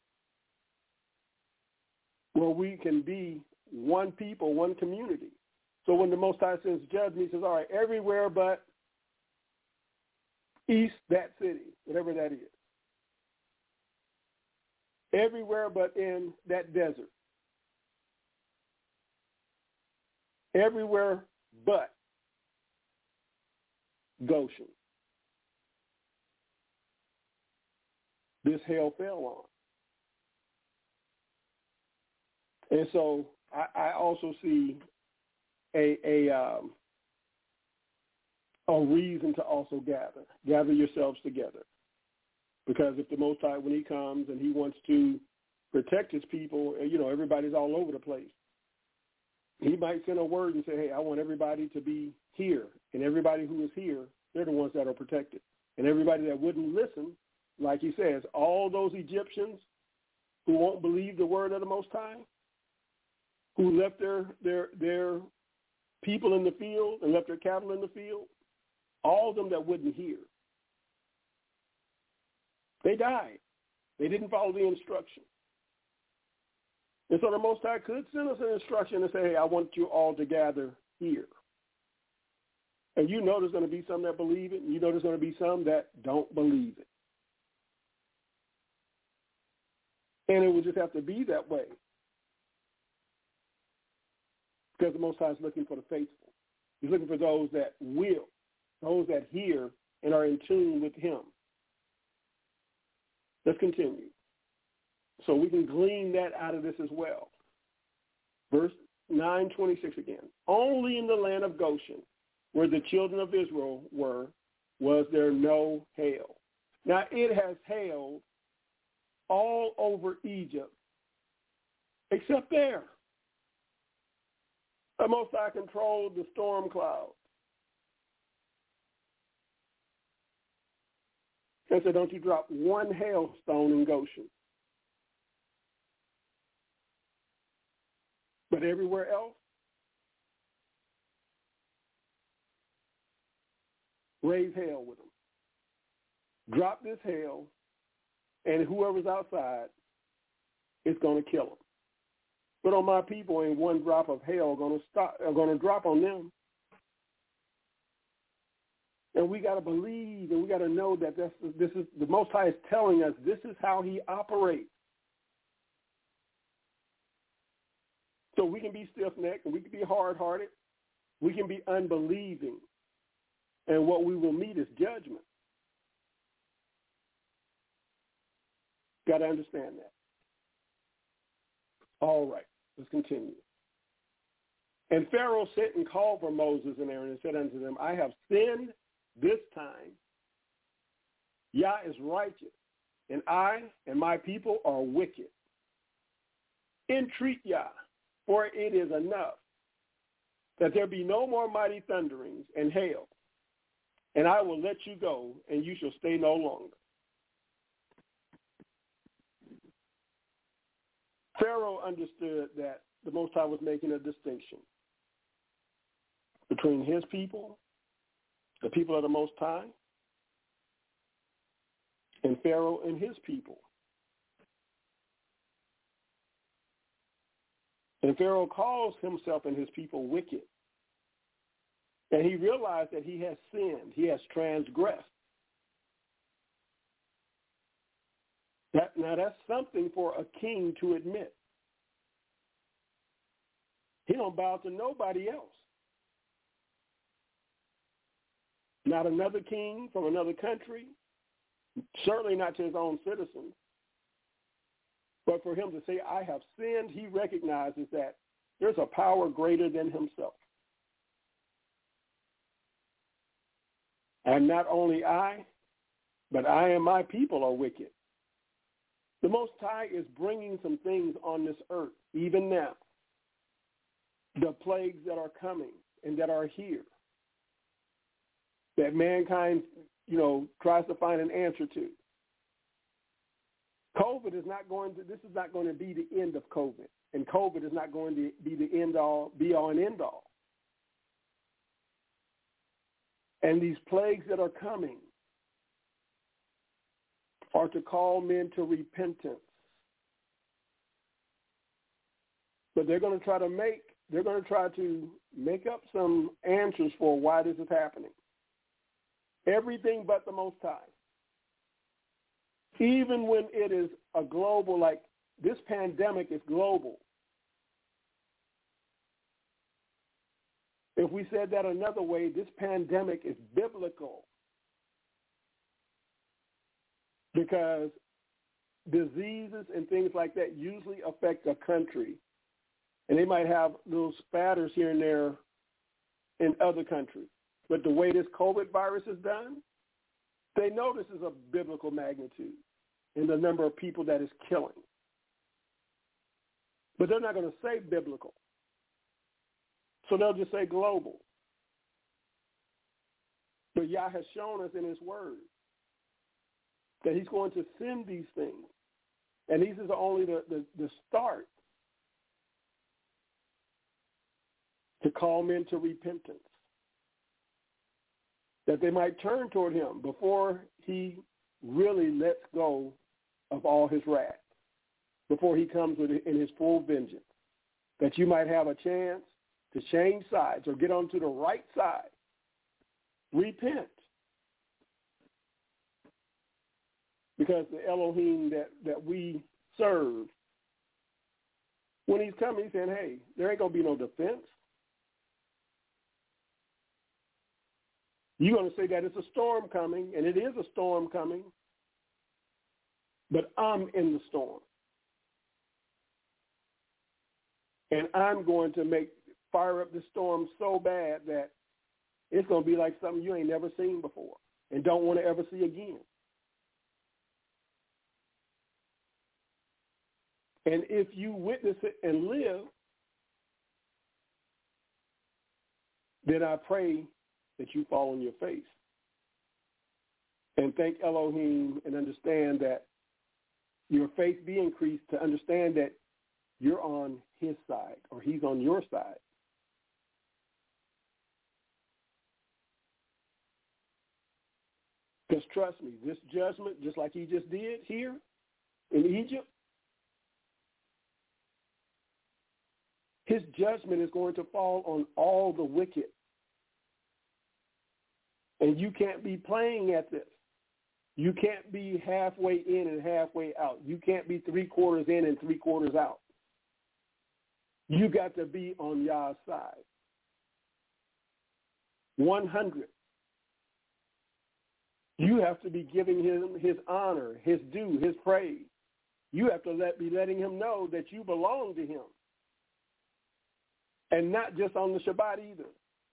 [SPEAKER 3] where we can be one people, one community. So when the Most High says judgment, he says, all right, everywhere but east that city, whatever that is. Everywhere but in that desert. Everywhere but Goshen. This hail fell on. And so I, I also see a a um, a reason to also gather. Gather yourselves together. Because if the Most High, when he comes and he wants to protect his people, you know, everybody's all over the place. He might send a word and say, hey, I want everybody to be here. And everybody who is here, they're the ones that are protected. And everybody that wouldn't listen, like he says, all those Egyptians who won't believe the word of the Most High, who left their their their people in the field and left their cattle in the field, all of them that wouldn't hear, they died. They didn't follow the instruction. And so the Most High could send us an instruction and say, hey, I want you all to gather here. And you know there's going to be some that believe it, and you know there's going to be some that don't believe it. And it would just have to be that way. Because the Most High is looking for the faithful. He's looking for those that will, those that hear and are in tune with him. Let's continue. So we can glean that out of this as well. Verse nine twenty-six again. Only in the land of Goshen, where the children of Israel were, was there no hail. Now it has hailed all over Egypt, except there. The Most High controlled the storm clouds. And said, don't you drop one hailstone in Goshen. But everywhere else, raise hail with them. Drop this hail, and whoever's outside is going to kill them. But on my people, ain't one drop of hail going to stop, are going to drop on them. And we got to believe, and we got to know that that's, this is the Most High is telling us this is how he operates. So we can be stiff-necked, and we can be hard-hearted. We can be unbelieving. And what we will meet is judgment. Got to understand that. All right, let's continue. And Pharaoh sent and called for Moses and Aaron and said unto them, I have sinned this time. Yah is righteous, and I and my people are wicked. Entreat Yah for it is enough that there be no more mighty thunderings and hail, and I will let you go, and you shall stay no longer. Pharaoh understood that the Most High was making a distinction between his people, the people of the Most High, and Pharaoh and his people. And Pharaoh calls himself and his people wicked. And he realized that he has sinned. He has transgressed. That, now, that's something for a king to admit. He don't bow to nobody else. Not another king from another country, certainly not to his own citizens. But for him to say, I have sinned, he recognizes that there's a power greater than himself. And not only I, but I and my people are wicked. The Most High is bringing some things on this earth, even now. The plagues that are coming and that are here, that mankind, you know, tries to find an answer to. COVID is not going to, this is not going to be the end of COVID. And COVID is not going to be the end all, be all and end all. And these plagues that are coming are to call men to repentance. But they're going to try to make, they're going to try to make up some answers for why this is happening. Everything but the Most High. Even when it is a global, like this pandemic is global. If we said that another way, this pandemic is biblical. Because diseases and things like that usually affect a country. And they might have little spatters here and there in other countries. But the way this COVID virus is done, they know this is a biblical magnitude in the number of people that is killing. But they're not going to say biblical. So they'll just say global. But Yah has shown us in his word that he's going to send these things. And these is only the, the, the start to call men to repentance, that they might turn toward him before he really lets go of all his wrath, before he comes with it in his full vengeance, that you might have a chance to change sides or get onto the right side. Repent. Because the Elohim that, that we serve, when he's coming, he's saying, hey, there ain't going to be no defense. You're going to say that it's a storm coming, and it is a storm coming, but I'm in the storm. And I'm going to make fire up the storm so bad that it's going to be like something you ain't never seen before and don't want to ever see again. And if you witness it and live, then I pray that you fall on your face and thank Elohim and understand that your faith be increased to understand that you're on his side or he's on your side. Because trust me, this judgment, just like he just did here in Egypt, his judgment is going to fall on all the wicked. And you can't be playing at this. You can't be halfway in and halfway out. You can't be three quarters in and three quarters out. You got to be on Yah's side. one hundred. You have to be giving him his honor, his due, his praise. You have to let, be letting him know that you belong to him. And not just on the Shabbat either.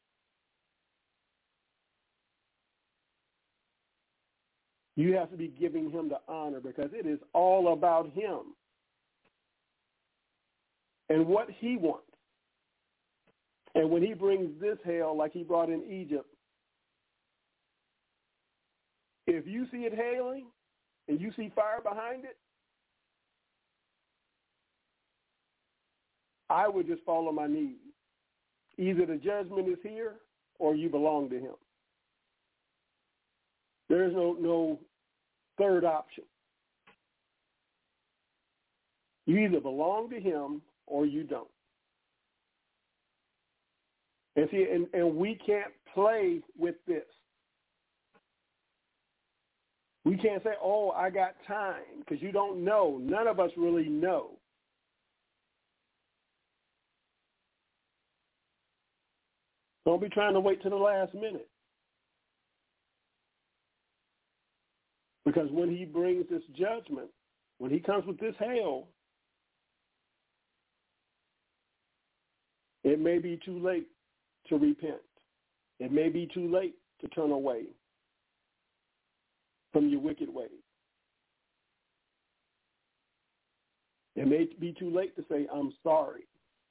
[SPEAKER 3] You have to be giving him the honor because it is all about him. and what he wants. And when he brings this hail like he brought in Egypt, if you see it hailing and you see fire behind it, I would just fall on my knees. Either the judgment is here or you belong to him. There is no, no third option. You either belong to him or you don't. And see, and, and we can't play with this. We can't say, oh, I got time, because you don't know. None of us really know. Don't be trying to wait till the last minute. Because when he brings this judgment, when he comes with this hail, it may be too late to repent. It may be too late to turn away from your wicked ways. It may be too late to say, I'm sorry.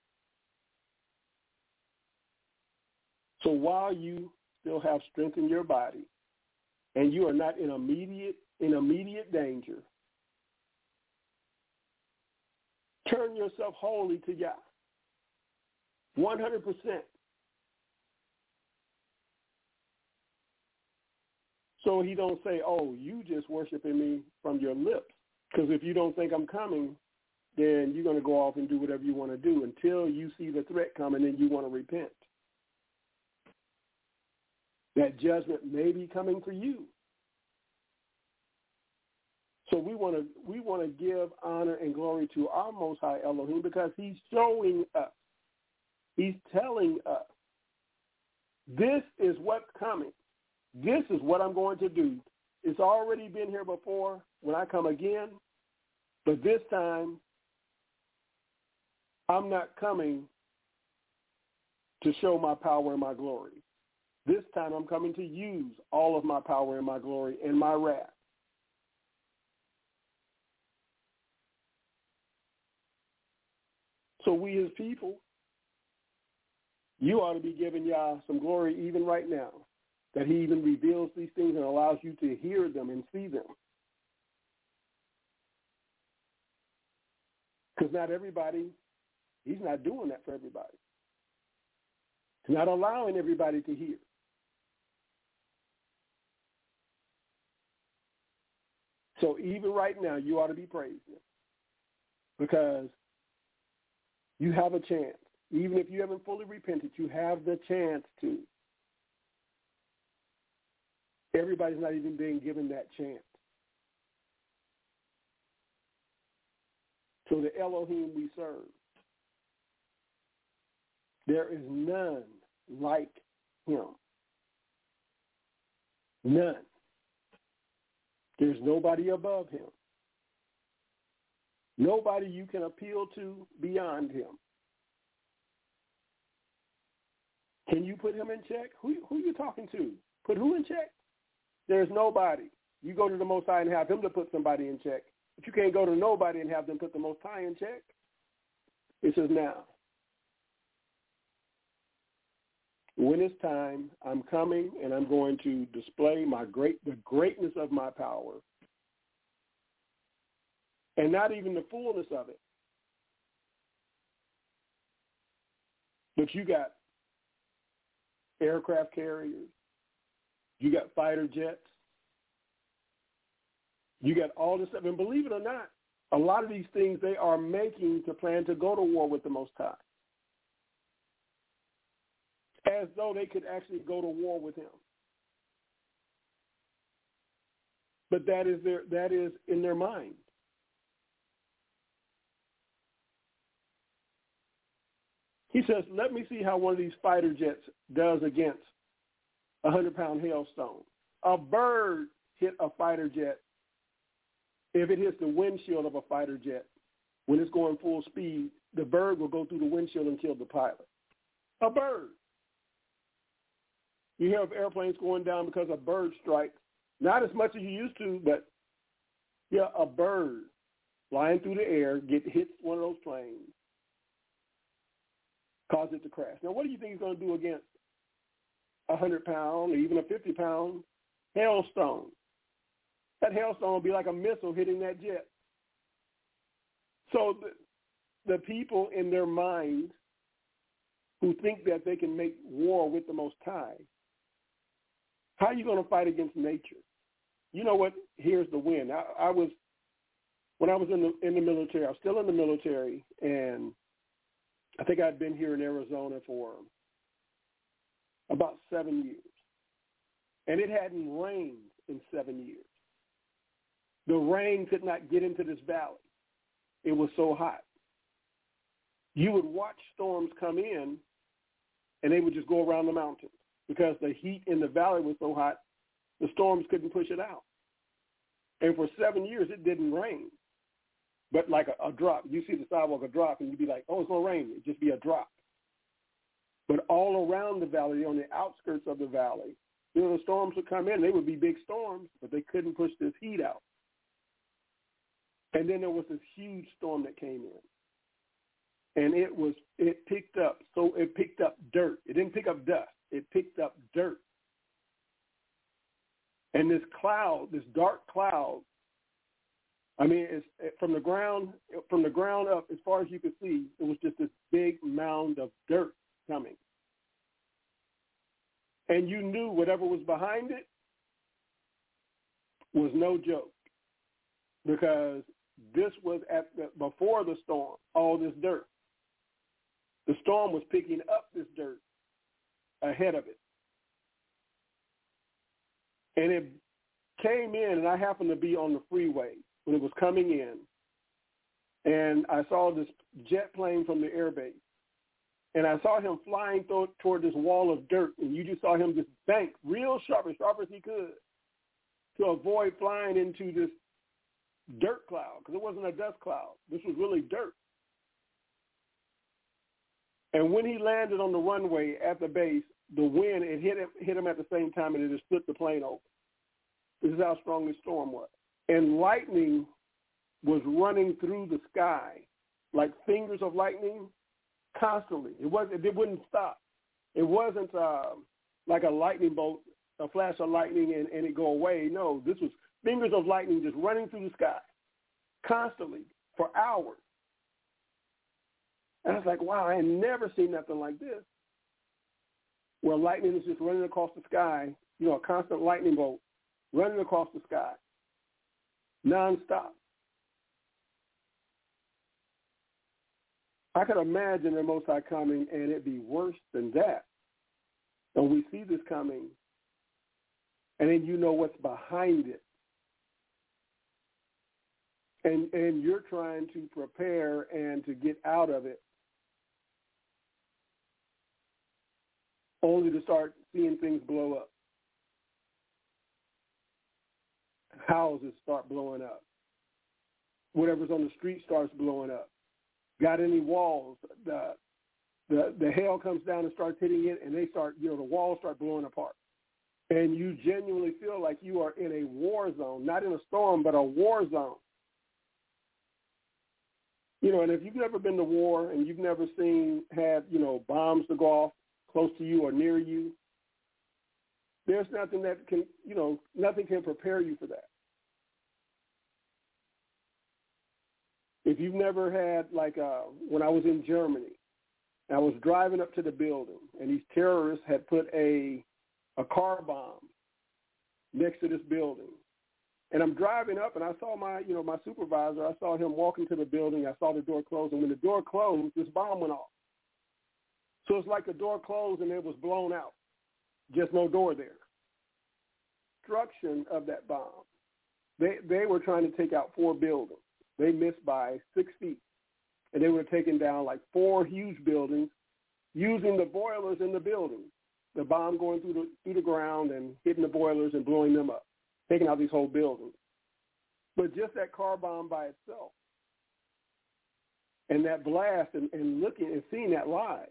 [SPEAKER 3] So while you still have strength in your body and you are not in immediate, in immediate danger, turn yourself wholly to Yah, one hundred percent. So he don't say, oh, you just worshiping me from your lips. Because if you don't think I'm coming, then you're going to go off and do whatever you want to do until you see the threat coming and you want to repent. That judgment may be coming for you. So we want to we want to give honor and glory to our Most High Elohim because he's showing us, he's telling us, this is what's coming. This is what I'm going to do. It's already been here before when I come again, but this time I'm not coming to show my power and my glory. This time I'm coming to use all of my power and my glory and my wrath. So we as people, you ought to be giving Yah some glory even right now, that he even reveals these things and allows you to hear them and see them. Because not everybody, he's not doing that for everybody. He's not allowing everybody to hear. So even right now, you ought to be praising him because you have a chance. Even if you haven't fully repented, you have the chance to. Everybody's not even being given that chance. So the Elohim we serve, there is none like him. None. There's nobody above him. Nobody you can appeal to beyond him. Can you put him in check? Who, who are you talking to? Put who in check? There's nobody. You go to the Most High and have him to put somebody in check. But you can't go to nobody and have them put the Most High in check. It says now, when it's time, I'm coming and I'm going to display my great the greatness of my power. And not even the fullness of it. But you got aircraft carriers. You got fighter jets. You got all this stuff. And believe it or not, a lot of these things they are making to plan to go to war with the Most High. As though they could actually go to war with him. But that is their that is in their mind. He says, let me see how one of these fighter jets does against a hundred-pound hailstone. A bird hit a fighter jet. If it hits the windshield of a fighter jet, when it's going full speed, the bird will go through the windshield and kill the pilot. A bird. You hear of airplanes going down because of bird strikes. Not as much as you used to, but, yeah, a bird flying through the air get hits one of those planes, cause it to crash. Now, what do you think he's going to do against a hundred-pound or even a fifty-pound hailstone? That hailstone will be like a missile hitting that jet. So the, the people in their mind who think that they can make war with the Most High, how are you going to fight against nature? You know what? Here's the win. I, I was, when I was in the in the military, I was still in the military, and I think I'd been here in Arizona for about seven years. And it hadn't rained in seven years. The rain could not get into this valley. It was so hot. You would watch storms come in, and they would just go around the mountains because the heat in the valley was so hot, the storms couldn't push it out. And for seven years, it didn't rain, but like a, a drop. You see the sidewalk, a drop, and you'd be like, oh, it's going to rain. It'd just be a drop. But all around the valley, on the outskirts of the valley, you know, the storms would come in. They would be big storms, but they couldn't push this heat out. And then there was this huge storm that came in. And it was, it picked up, so it picked up dirt. It didn't pick up dust. It picked up dirt. And this cloud, this dark cloud, I mean, it's, from the ground, from the ground up, as far as you could see, it was just this big mound of dirt coming. And you knew whatever was behind it was no joke, because this was at the, before the storm, all this dirt. The storm was picking up this dirt ahead of it. And it came in, and I happened to be on the freeway when it was coming in, and I saw this jet plane from the air base, and I saw him flying th- toward this wall of dirt, and you just saw him just bank real sharp, as sharp as he could, to avoid flying into this dirt cloud, because it wasn't a dust cloud. This was really dirt. And when he landed on the runway at the base, the wind, it hit him, hit him at the same time, and it just flipped the plane over. This is how strong this storm was. And lightning was running through the sky, like fingers of lightning, constantly. It wasn't. It wouldn't stop. It wasn't uh, like a lightning bolt, a flash of lightning, and, and it go away. No, this was fingers of lightning just running through the sky, constantly, for hours. And I was like, wow, I had never seen nothing like this, where lightning is just running across the sky, you know, a constant lightning bolt running across the sky, nonstop. I could imagine the Most High coming, and it'd be worse than that. And we see this coming, and then you know what's behind it. And and you're trying to prepare and to get out of it, only to start seeing things blow up. Houses start blowing up. Whatever's on the street starts blowing up. Got any walls? The the the hail comes down and starts hitting it, and they start, you know, the walls start blowing apart. And you genuinely feel like you are in a war zone, not in a storm, but a war zone. You know, and if you've never been to war and you've never seen, had, you know, bombs to go off close to you or near you, there's nothing that can, you know, nothing can prepare you for that. If you've never had, like, uh, when I was in Germany, I was driving up to the building, and these terrorists had put a a car bomb next to this building. And I'm driving up, and I saw my, you know, my supervisor. I saw him walk into the building. I saw the door close, and when the door closed, this bomb went off. So it's like the door closed, and it was blown out. Just no door there. Destruction of that bomb. They they were trying to take out four buildings. They missed by six feet, and they were taking down like four huge buildings using the boilers in the building. The bomb going through the through the ground and hitting the boilers and blowing them up, taking out these whole buildings. But just that car bomb by itself, and that blast, and, and looking and seeing that live,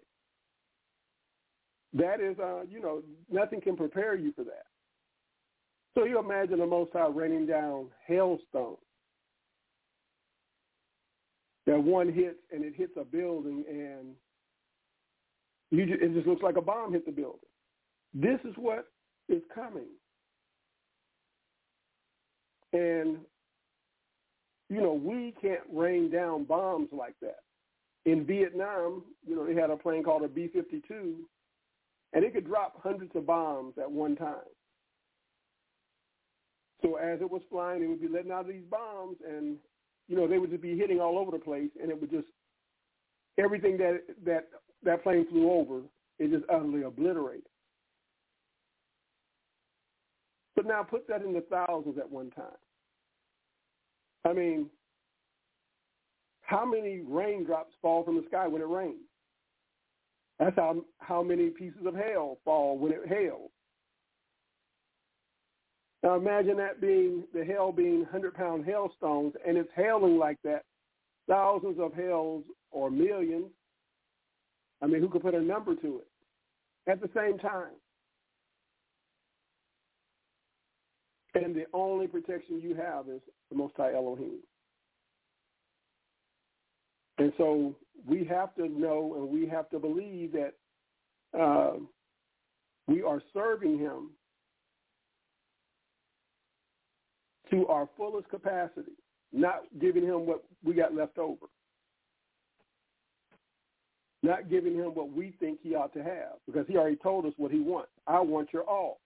[SPEAKER 3] that is, uh, you know, nothing can prepare you for that. So you imagine the Most High raining down hailstones. That one hits, and it hits a building, and You just, it just looks like a bomb hit the building. This is what is coming. And, you know, we can't rain down bombs like that. In Vietnam, you know, they had a plane called a B fifty-two, and it could drop hundreds of bombs at one time. So as it was flying, it would be letting out these bombs, and, you know, they would just be hitting all over the place, and it would just, everything that that, that plane flew over, it just utterly obliterated. But now put that in the thousands at one time. I mean, how many raindrops fall from the sky when it rains? That's how how many pieces of hail fall when it hails. Now imagine that being, the hail being one hundred pound hailstones, and it's hailing like that, thousands of hails or millions. I mean, who could put a number to it at the same time? And the only protection you have is the Most High Elohim. And so we have to know and we have to believe that uh, we are serving him to our fullest capacity, not giving him what we got left over, not giving him what we think he ought to have, because he already told us what he wants. I want your all.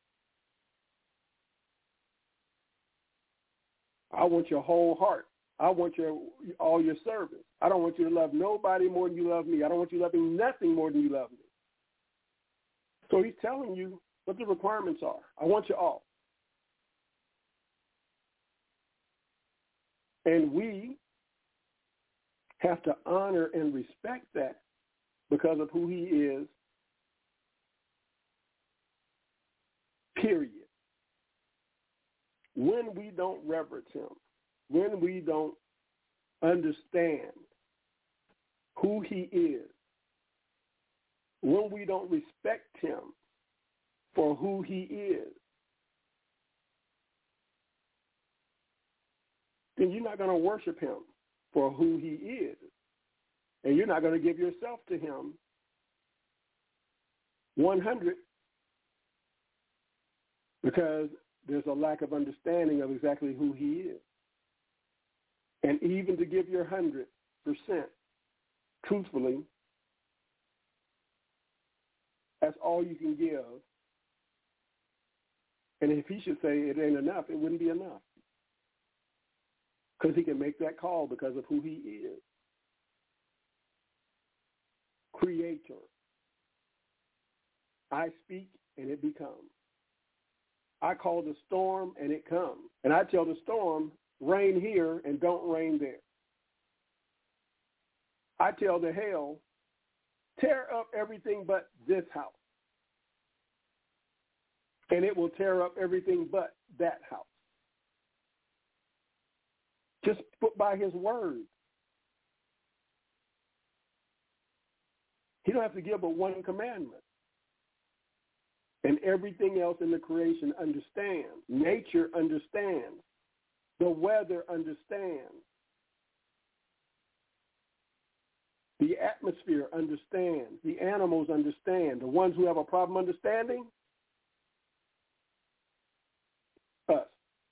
[SPEAKER 3] I want your whole heart. I want your all your service. I don't want you to love nobody more than you love me. I don't want you loving nothing more than you love me. So he's telling you what the requirements are. I want you all. And we have to honor and respect that because of who he is, period. When we don't reverence him, when we don't understand who he is, when we don't respect him for who he is, then you're not going to worship him for who he is. And you're not going to give yourself to him one hundred because there's a lack of understanding of exactly who he is. And even to give your one hundred percent truthfully, that's all you can give. And if he should say it ain't enough, it wouldn't be enough. Because he can make that call because of who he is. Creator. I speak and it becomes. I call the storm and it comes. And I tell the storm, rain here and don't rain there. I tell the hail, tear up everything but this house. And it will tear up everything but that house. Just put by his word. He don't have to give but one commandment. And everything else in the creation understands. Nature understands. The weather understands. The atmosphere understands. The animals understand. The ones who have a problem understanding, us.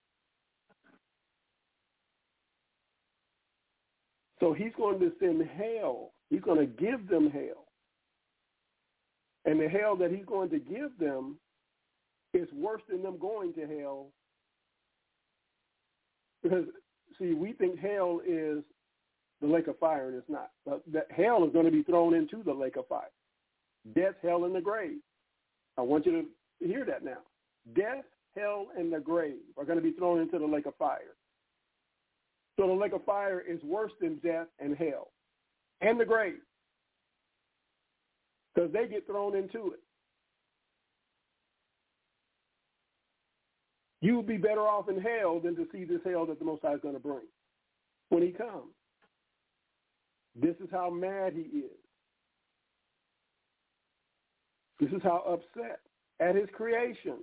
[SPEAKER 3] So he's going to send hail. He's going to give them hail. And the hell that he's going to give them is worse than them going to hell. Because, see, we think hell is the lake of fire, and it's not. But that hell is going to be thrown into the lake of fire. Death, hell, and the grave. I want you to hear that now. Death, hell, and the grave are going to be thrown into the lake of fire. So the lake of fire is worse than death and hell and the grave. Because they get thrown into it. You would be better off in hell than to see this hell that the Most High is going to bring when he comes. This is how mad he is. This is how upset at his creation.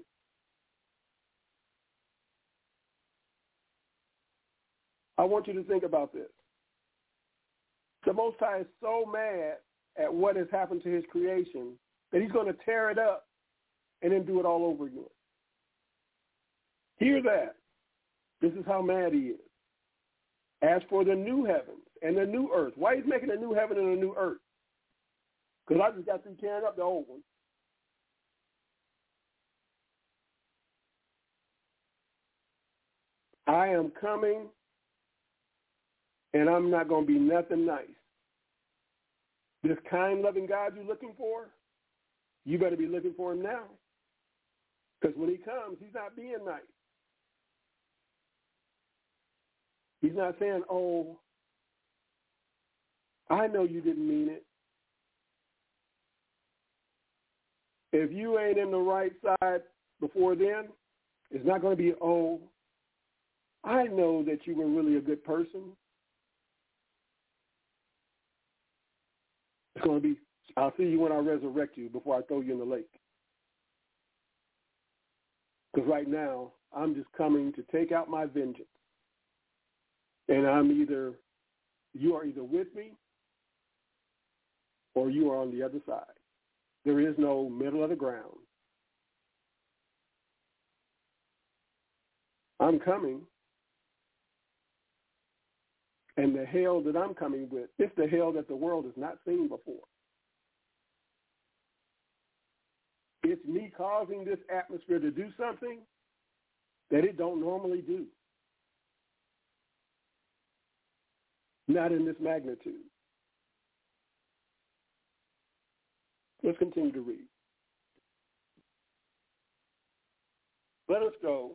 [SPEAKER 3] I want you to think about this. The Most High is so mad at what has happened to his creation that he's going to tear it up and then do it all over again. Hear that. This is how mad he is. As for the new heavens and the new earth, why he's making a new heaven and a new earth? Because I just got through tearing up the old one. I am coming, and I'm not going to be nothing nice. This kind, loving God you're looking for, you better be looking for him now. Because when he comes, he's not being nice. He's not saying, oh, I know you didn't mean it. If you ain't in the right side before then, it's not going to be, oh, I know that you were really a good person. It's going to be, I'll see you when I resurrect you before I throw you in the lake. Because right now, I'm just coming to take out my vengeance. And I'm either, you are either with me or you are on the other side. There is no middle of the ground. I'm coming, and the hell that I'm coming with, it's the hell that the world has not seen before. It's me causing this atmosphere to do something that it don't normally do. Not in this magnitude. Let's continue to read. Let us go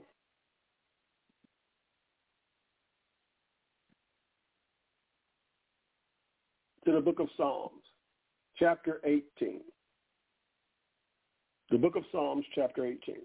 [SPEAKER 3] to the book of Psalms, chapter eighteen. The book of Psalms, chapter eighteen.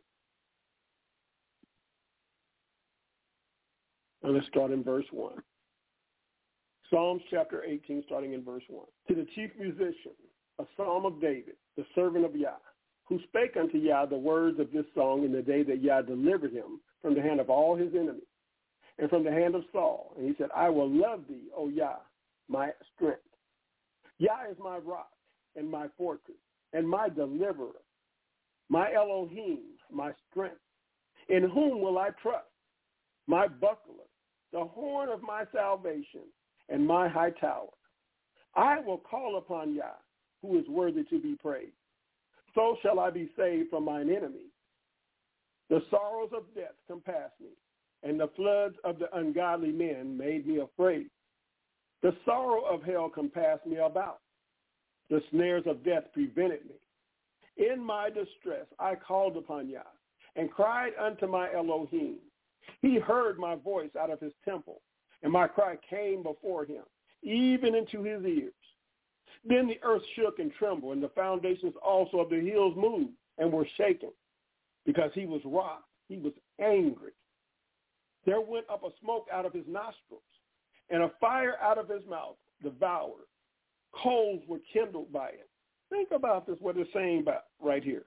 [SPEAKER 3] And let's start in verse one. Psalms chapter eighteen, starting in verse one. To the chief musician, a psalm of David, the servant of Yah, who spake unto Yah the words of this song in the day that Yah delivered him from the hand of all his enemies and from the hand of Saul. And he said, I will love thee, O Yah, my strength. Yah is my rock and my fortress and my deliverer, my Elohim, my strength. In whom will I trust? My buckler, the horn of my salvation, and my high tower. I will call upon Yah, who is worthy to be praised. So shall I be saved from mine enemies. The sorrows of death compassed me, and the floods of the ungodly men made me afraid. The sorrow of hell compassed me about. The snares of death prevented me. In my distress I called upon Yah, and cried unto my Elohim. He heard my voice out of his temple, and my cry came before him, even into his ears. Then the earth shook and trembled, and the foundations also of the hills moved and were shaken, because he was wroth, he was angry. There went up a smoke out of his nostrils, and a fire out of his mouth devoured. Coals were kindled by it. Think about this, what it's saying about right here.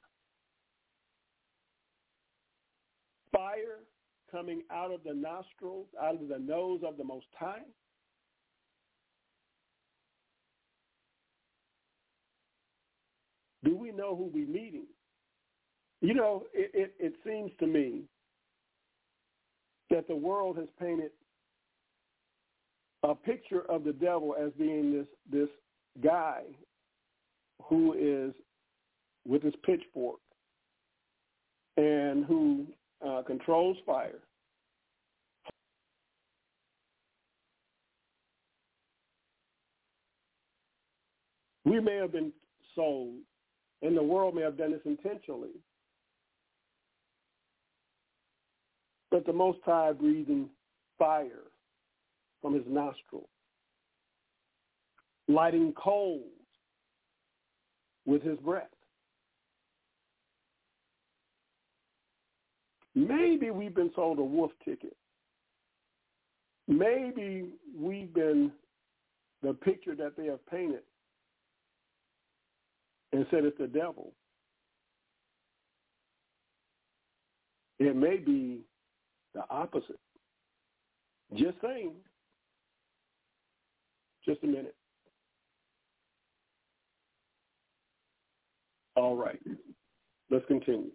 [SPEAKER 3] Fire coming out of the nostrils, out of the nose of the Most High. Do we know who we're meeting? You know, it, it, it seems to me that the world has painted a picture of the devil as being this, this guy who is with his pitchfork and who uh, controls fire. We may have been sold, and the world may have done this intentionally, but the Most High breathing fire from his nostril, lighting coals with his breath. Maybe we've been sold a wolf ticket. Maybe we've been the picture that they have painted and said it's the devil. It may be the opposite. Just saying. Just a minute. All right. Let's continue.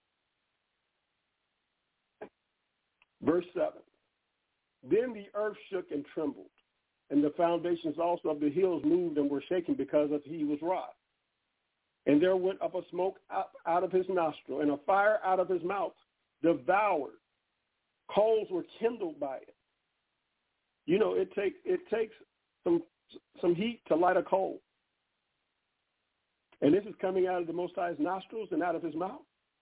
[SPEAKER 3] Verse seven. Then the earth shook and trembled, and the foundations also of the hills moved and were shaken because of he was wroth. And there went up a smoke up out of his nostril, and a fire out of his mouth devoured. Coals were kindled by it. You know, it takes it takes some some heat to light a coal. And this is coming out of the Most High's nostrils and out of his mouth.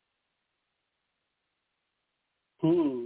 [SPEAKER 3] Hmm.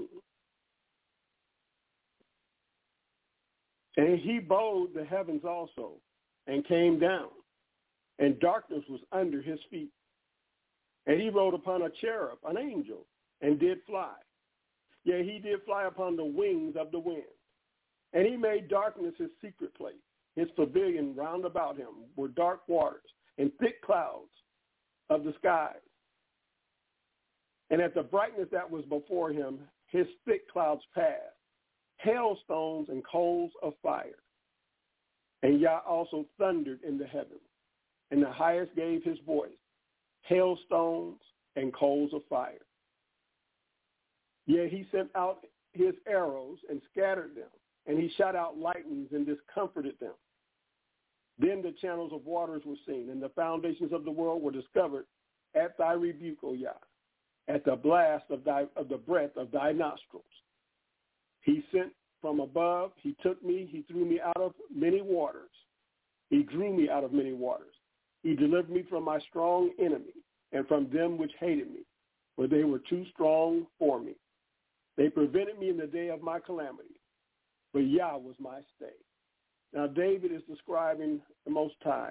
[SPEAKER 3] And he bowed the heavens also and came down, and darkness was under his feet. And he rode upon a cherub, an angel, and did fly. Yea, he did fly upon the wings of the wind. And he made darkness his secret place. His pavilion round about him were dark waters and thick clouds of the skies. And at the brightness that was before him, his thick clouds passed, hailstones and coals of fire. And Yah also thundered in the heavens, and the highest gave his voice, hailstones and coals of fire. Yea, he sent out his arrows and scattered them, and he shot out lightnings and discomforted them. Then the channels of waters were seen, and the foundations of the world were discovered at thy rebuke, O Yah, at the blast of thy of the breath of thy nostrils. He sent from above, he took me, he threw me out of many waters. He drew me out of many waters. He delivered me from my strong enemy and from them which hated me, for they were too strong for me. They prevented me in the day of my calamity, but Yah was my stay. Now David is describing the Most High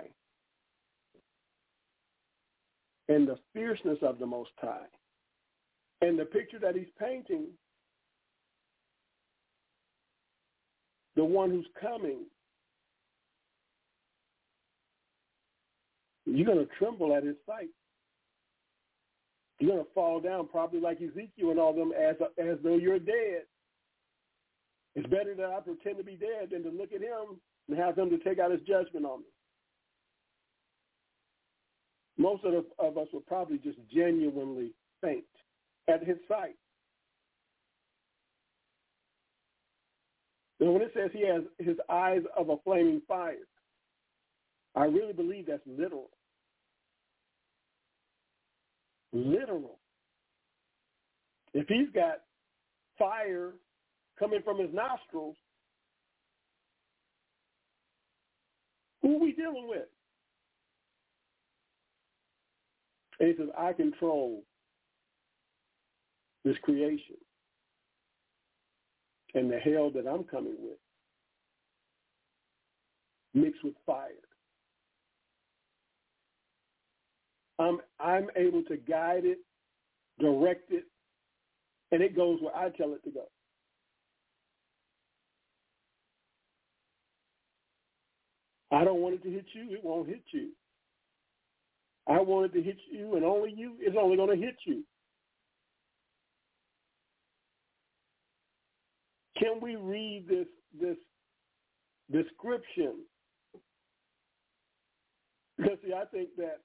[SPEAKER 3] and the fierceness of the Most High. And the picture that he's painting, the one who's coming, you're going to tremble at his sight. You're going to fall down probably like Ezekiel and all them as, as though you're dead. It's better that I pretend to be dead than to look at him and have him to take out his judgment on me. Most of, the, of us would probably just genuinely faint at his sight. And when it says he has his eyes of a flaming fire, I really believe that's literal. Literal. If he's got fire coming from his nostrils, who are we dealing with? And he says, I control this creation and the hell that I'm coming with, mixed with fire. I'm, I'm able to guide it, direct it, and it goes where I tell it to go. I don't want it to hit you, it won't hit you. I want it to hit you, and only you, it's only going to hit you. Can we read this this description? Because, see, I think that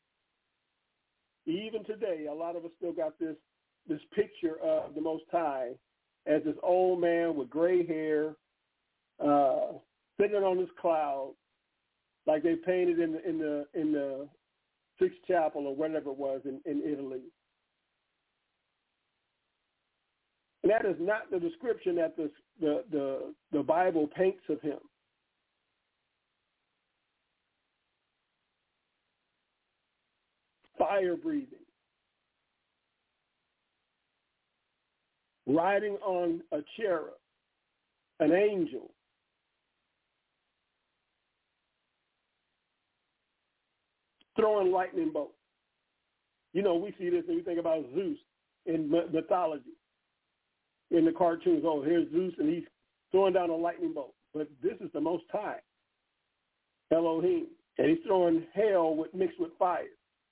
[SPEAKER 3] even today, a lot of us still got this this picture of the Most High as this old man with gray hair, uh, sitting on this cloud, like they painted in the in the in the Sixth Chapel or whatever it was in, in Italy. And that is not the description that the, the the the Bible paints of him. Fire breathing, riding on a cherub, an angel, throwing lightning bolts. You know, we see this and we think about Zeus in mythology, in the cartoons. Oh, here's Zeus and he's throwing down a lightning bolt. But this is the Most High, Elohim, and he's throwing hail with, mixed with fire.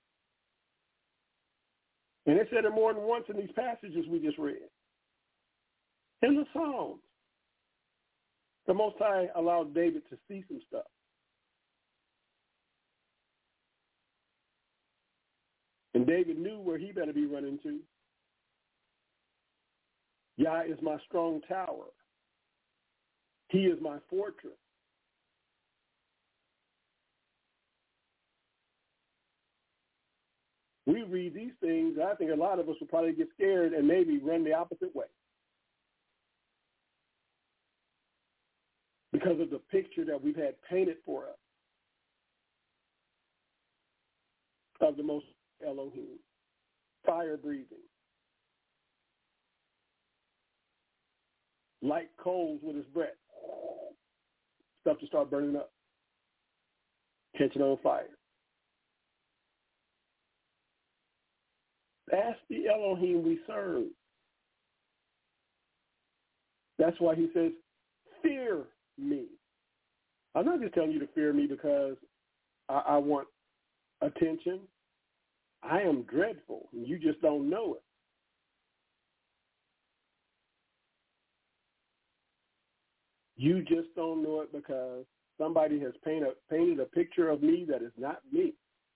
[SPEAKER 3] And it said it more than once in these passages we just read. In the Psalms, the Most High allowed David to see some stuff. And David knew where he better be running to. Yah is my strong tower. He is my fortress. We read these things, I think a lot of us will probably get scared and maybe run the opposite way because of the picture that we've had painted for us of the most Elohim, fire breathing, light coals with his breath, stuff to start burning up, catching on fire. That's the Elohim we serve. That's why he says, fear me. I'm not just telling you to fear me because I, I want attention. I am dreadful, and you just don't know it. You just don't know it because somebody has painted, painted a picture of me that is not me.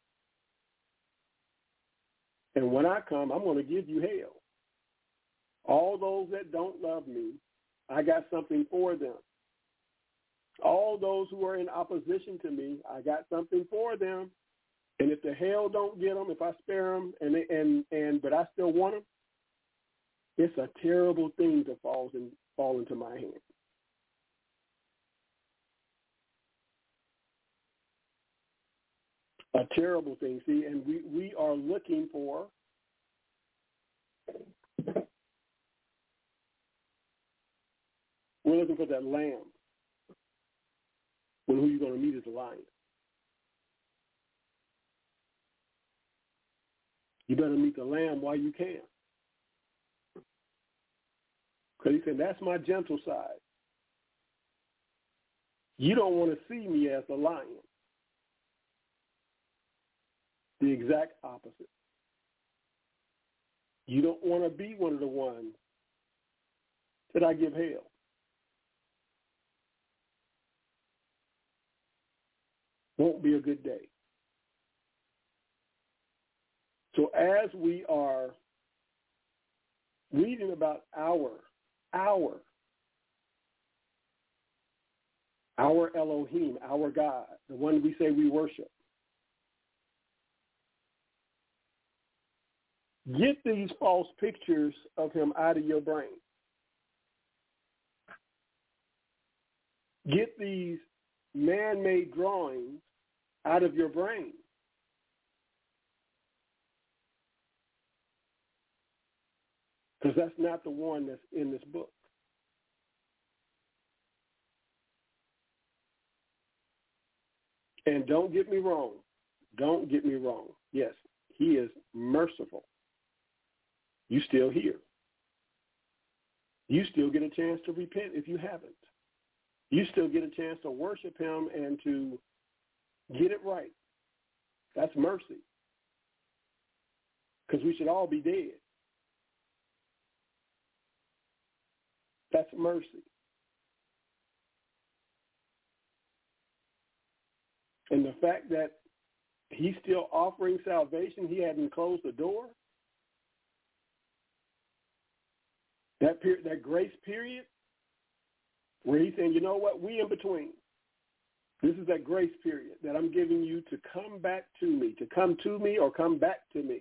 [SPEAKER 3] And when I come, I'm going to give you hell. All those that don't love me, I got something for them. All those who are in opposition to me, I got something for them. And if the hell don't get them, if I spare them, and and and but I still want them, it's a terrible thing to fall in, fall into my hands. A terrible thing, see, and we, we are looking for we're looking for that lamb. When who you're going to meet is a lion. You better meet the lamb while you can. Because he said, that's my gentle side. You don't want to see me as a lion. The exact opposite. You don't want to be one of the ones that I give hell. Won't be a good day. So as we are reading about our, our, our Elohim, our God, the one we say we worship, get these false pictures of him out of your brain. Get these man-made drawings out of your brain. Because that's not the one that's in this book. And don't get me wrong. Don't get me wrong. Yes, he is merciful. You still here. You still get a chance to repent if you haven't. You still get a chance to worship him and to get it right. That's mercy. Because we should all be dead. That's mercy. And the fact that he's still offering salvation, he hadn't closed the door. That period, that grace period, where he's saying, you know what, we in between. This is that grace period that I'm giving you to come back to me, to come to me or come back to me.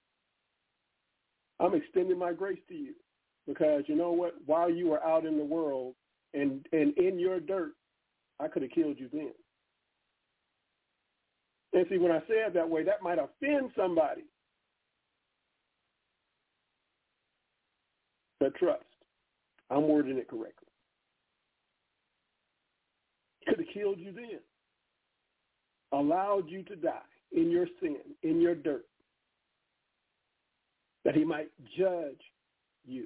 [SPEAKER 3] I'm extending my grace to you because you know what, while you were out in the world and, and in your dirt, I could have killed you then. And see, when I say it that way, that might offend somebody. But trust, I'm wording it correctly. Could have killed you then. Allowed you to die in your sin, in your dirt, that he might judge you.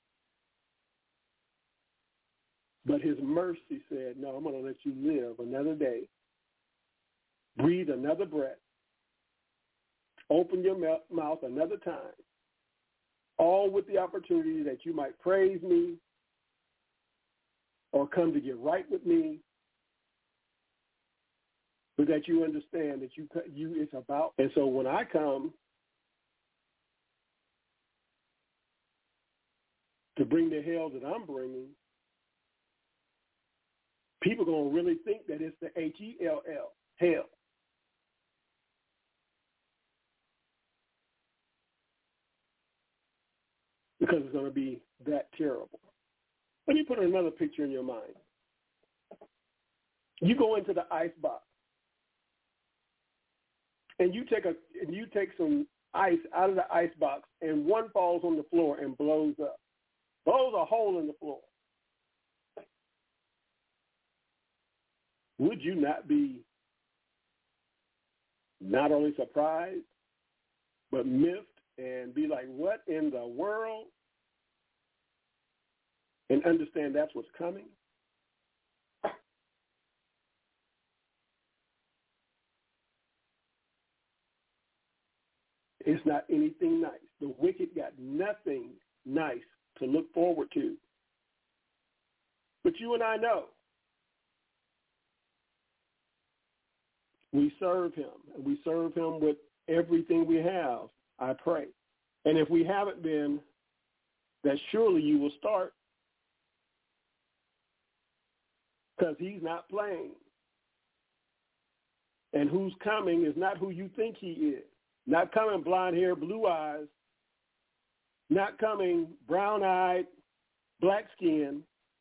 [SPEAKER 3] But his mercy said, no, I'm going to let you live another day, breathe another breath, open your mouth another time, all with the opportunity that you might praise me or come to get right with me, but that you understand that you you it's about. And so when I come, bring the hell that I'm bringing, people are going to really think that it's the H E L L, hell. Because it's going to be that terrible. Let me put another picture in your mind. You go into the ice box, and you take a and you take some ice out of the ice box, and one falls on the floor and blows up. Blows a hole in the floor. Would you not be not only surprised, but miffed and be like, what in the world? And understand that's what's coming? It's not anything nice. The wicked got nothing nice to look forward to. But you and I know we serve him, and we serve him with everything we have, I pray. And if we haven't been, that surely you will start, because he's not playing. And who's coming is not who you think he is. Not coming blonde hair, blue eyes, not coming brown-eyed, black skin.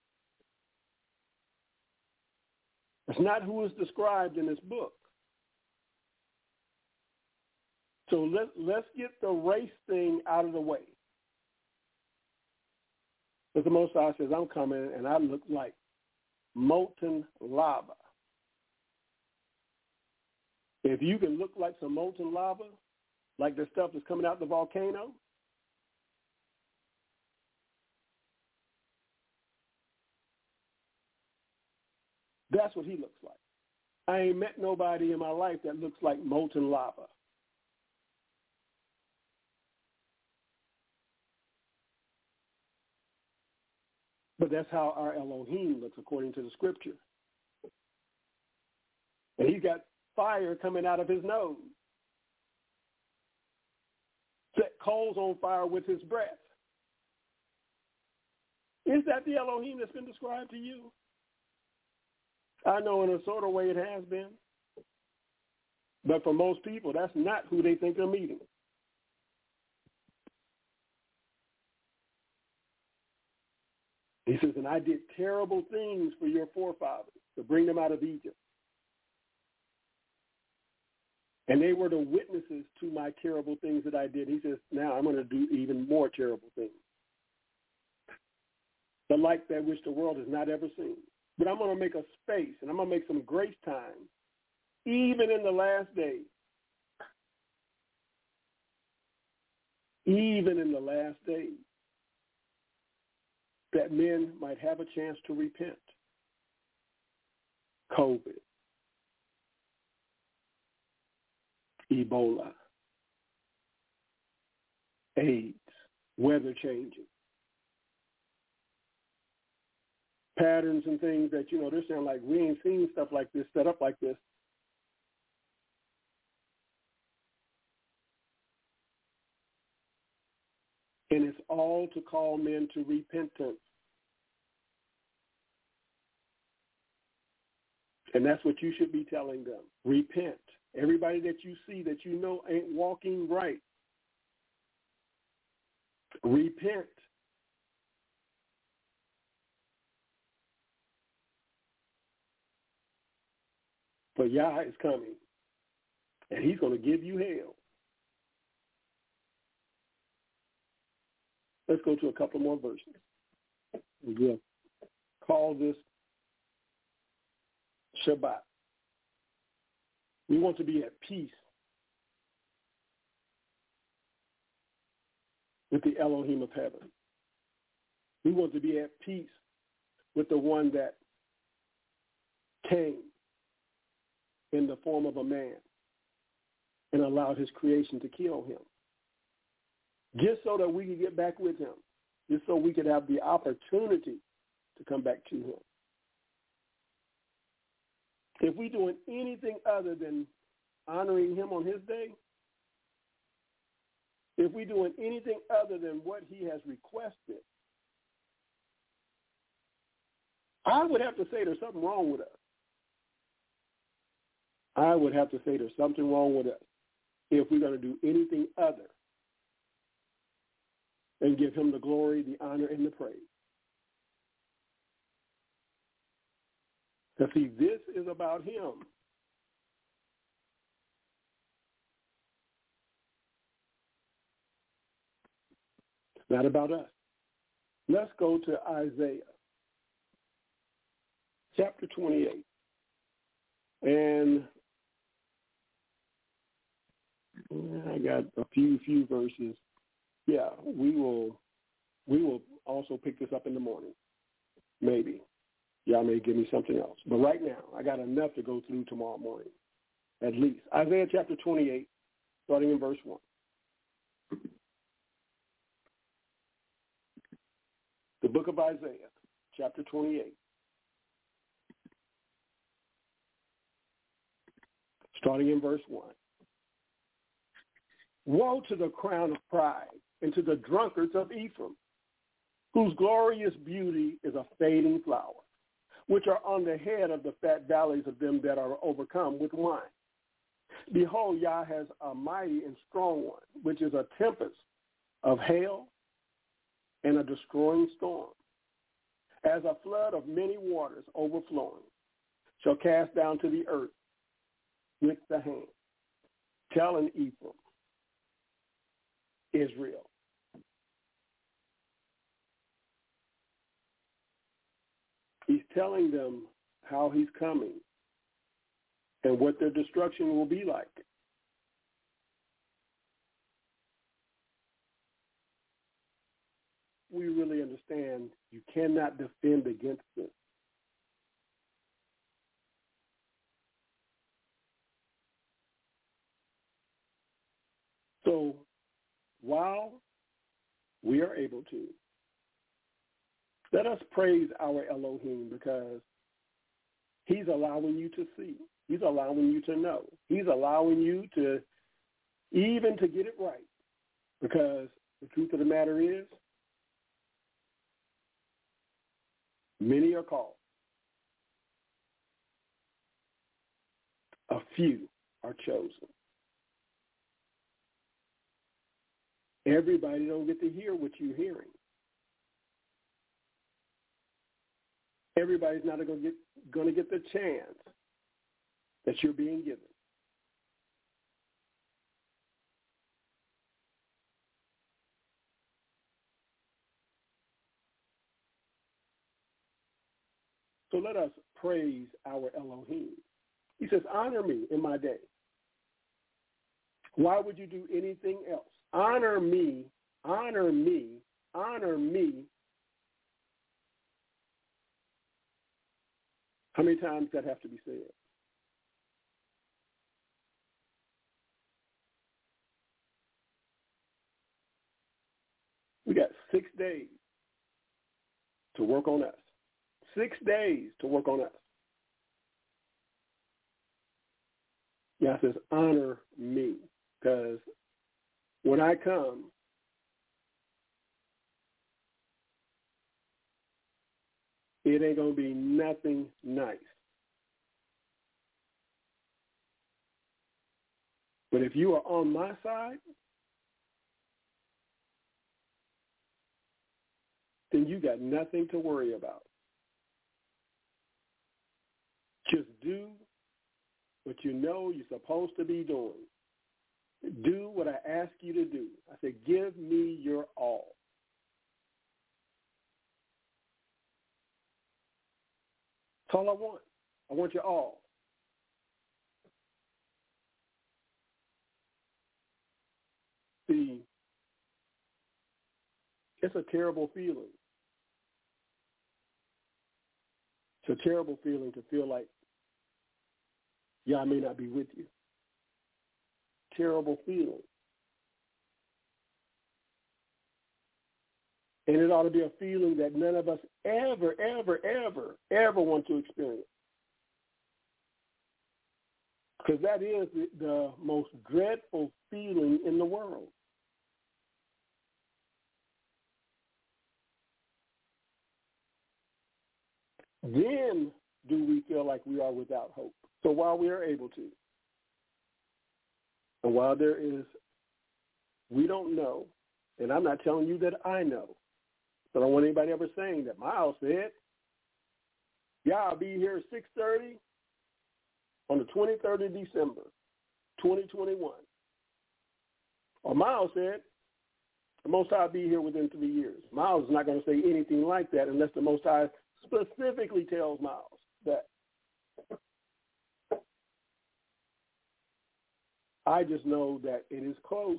[SPEAKER 3] That's not who is described in this book. So let, let's get the race thing out of the way. But the Most High says, I'm coming, and I look like molten lava. If you can look like some molten lava, like the stuff that's coming out the volcano, that's what he looks like. I ain't met nobody in my life that looks like molten lava. But that's how our Elohim looks according to the scripture. And he's got fire coming out of his nose. Set coals on fire with his breath. Is that the Elohim that's been described to you? I know in a sort of way it has been. But for most people, that's not who they think they're meeting. He says, and I did terrible things for your forefathers to bring them out of Egypt. And they were the witnesses to my terrible things that I did. He says, now I'm going to do even more terrible things. The like that which the world has not ever seen. But I'm going to make a space, and I'm going to make some grace time, even in the last days. Even in the last days. That men might have a chance to repent. COVID. Ebola, AIDS, weather changing, patterns and things that, you know, they're saying like we ain't seen stuff like this set up like this. And it's all to call men to repentance. And that's what you should be telling them. Repent. Everybody that you see that you know ain't walking right, repent. For Yah is coming, and he's going to give you hell. Let's go to a couple more verses. We'll call this Shabbat. We want to be at peace with the Elohim of heaven. We want to be at peace with the one that came in the form of a man and allowed his creation to kill him, just so that we could get back with him, just so we could have the opportunity to come back to him. If we're doing anything other than honoring him on his day, if we're doing anything other than what he has requested, I would have to say there's something wrong with us. I would have to say there's something wrong with us if we're going to do anything other than give him the glory, the honor, and the praise. Because, see, this is about him. It's not about us. Let's go to Isaiah chapter twenty-eight. And I got a few, few verses. Yeah, we will we will also pick this up in the morning. Maybe. Y'all may give me something else. But right now, I got enough to go through tomorrow morning, at least. Isaiah chapter twenty-eight, starting in verse one. The book of Isaiah, chapter twenty-eight, starting in verse one. Woe to the crown of pride and to the drunkards of Ephraim, whose glorious beauty is a fading flower, which are on the head of the fat valleys of them that are overcome with wine. Behold, Yah has a mighty and strong one, which is a tempest of hail and a destroying storm, as a flood of many waters overflowing, shall cast down to the earth with the hand, telling Ephraim, Israel. He's telling them how he's coming and what their destruction will be like. We really understand you cannot defend against this. So while we are able to, let us praise our Elohim, because he's allowing you to see. He's allowing you to know. He's allowing you to even to get it right, because the truth of the matter is, many are called. A few are chosen. Everybody don't get to hear what you're hearing. Everybody's not going to get going to get the chance that you're being given. So let us praise our Elohim. He says, honor me in my day. Why would you do anything else? Honor me, honor me, honor me. How many times does that have to be said? We got six days to work on us. Six days to work on us. Yah says, honor me, because when I come, it ain't going to be nothing nice. But if you are on my side, then you got nothing to worry about. Just do what you know you're supposed to be doing. Do what I ask you to do. I said, give me your all. That's all I want. I want your all. See, it's a terrible feeling. It's a terrible feeling to feel like Yah may not be with you. Terrible feeling. And it ought to be a feeling that none of us ever, ever, ever, ever want to experience. Because that is the, the most dreadful feeling in the world. then do we feel like we are without hope. So while we are able to, and while there is, we don't know, and I'm not telling you that I know, so I don't want anybody ever saying that Miles said, yeah, I'll be here at six thirty on the twenty-third of December, twenty twenty-one. Or Miles said, the Most High will be here within three years. Miles is not going to say anything like that unless the Most High specifically tells Miles that. I just know that it is close.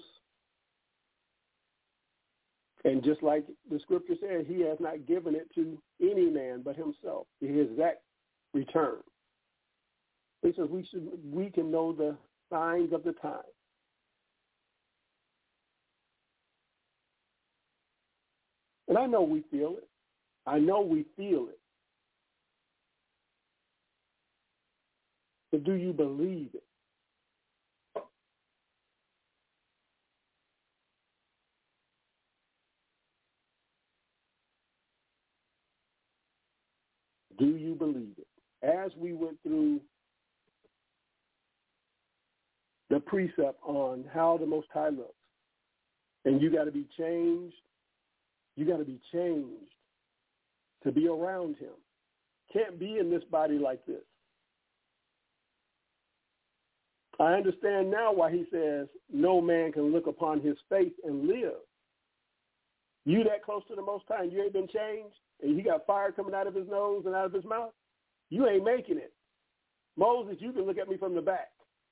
[SPEAKER 3] And just like the scripture said, he has not given it to any man but himself, his exact return. He says we should we can know the signs of the time. And I know we feel it. I know we feel it. But do you believe it? Do you believe it? As we went through the precept on how the Most High looks, and you got to be changed, you got to be changed to be around him. Can't be in this body like this. I understand now why he says no man can look upon his face and live. You that close to the Most High and you ain't been changed, and he got fire coming out of his nose and out of his mouth, you ain't making it. Moses, you can look at me from the back,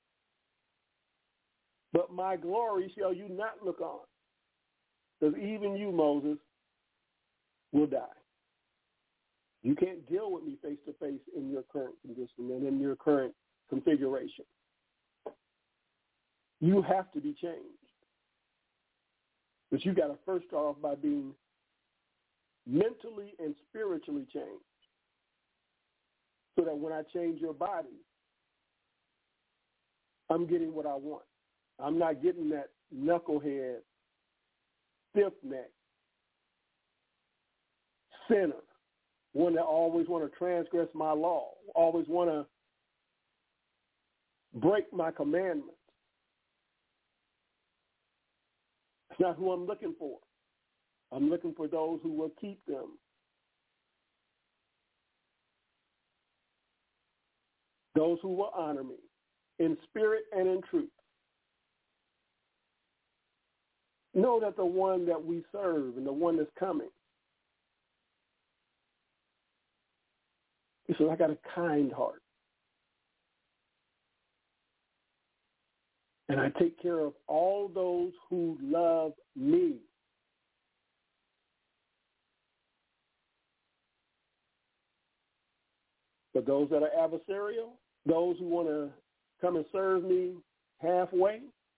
[SPEAKER 3] but my glory shall you not look on, because even you, Moses, will die. You can't deal with me face to face in your current condition and in your current configuration. You have to be changed. But you got to first start off by being mentally and spiritually changed, so that when I change your body, I'm getting what I want. I'm not getting that knucklehead, stiff-neck, sinner, one that always want to transgress my law, always want to break my commandments. It's not who I'm looking for. I'm looking for those who will keep them. Those who will honor me in spirit and in truth. Know that the one that we serve and the one that's coming, he says, I got a kind heart. And I take care of all those who love me. But those that are adversarial, those who want to come and serve me halfway,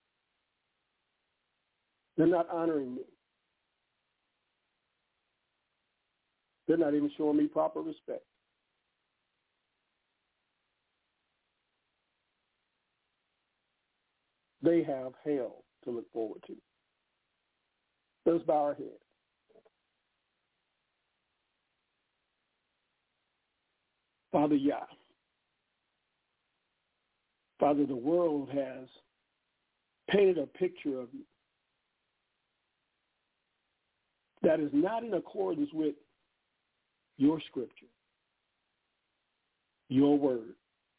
[SPEAKER 3] they're not honoring me. They're not even showing me proper respect. They have hell to look forward to. Let's bow our heads. Father Yah, Father, the world has painted a picture of you that is not in accordance with your scripture, your word.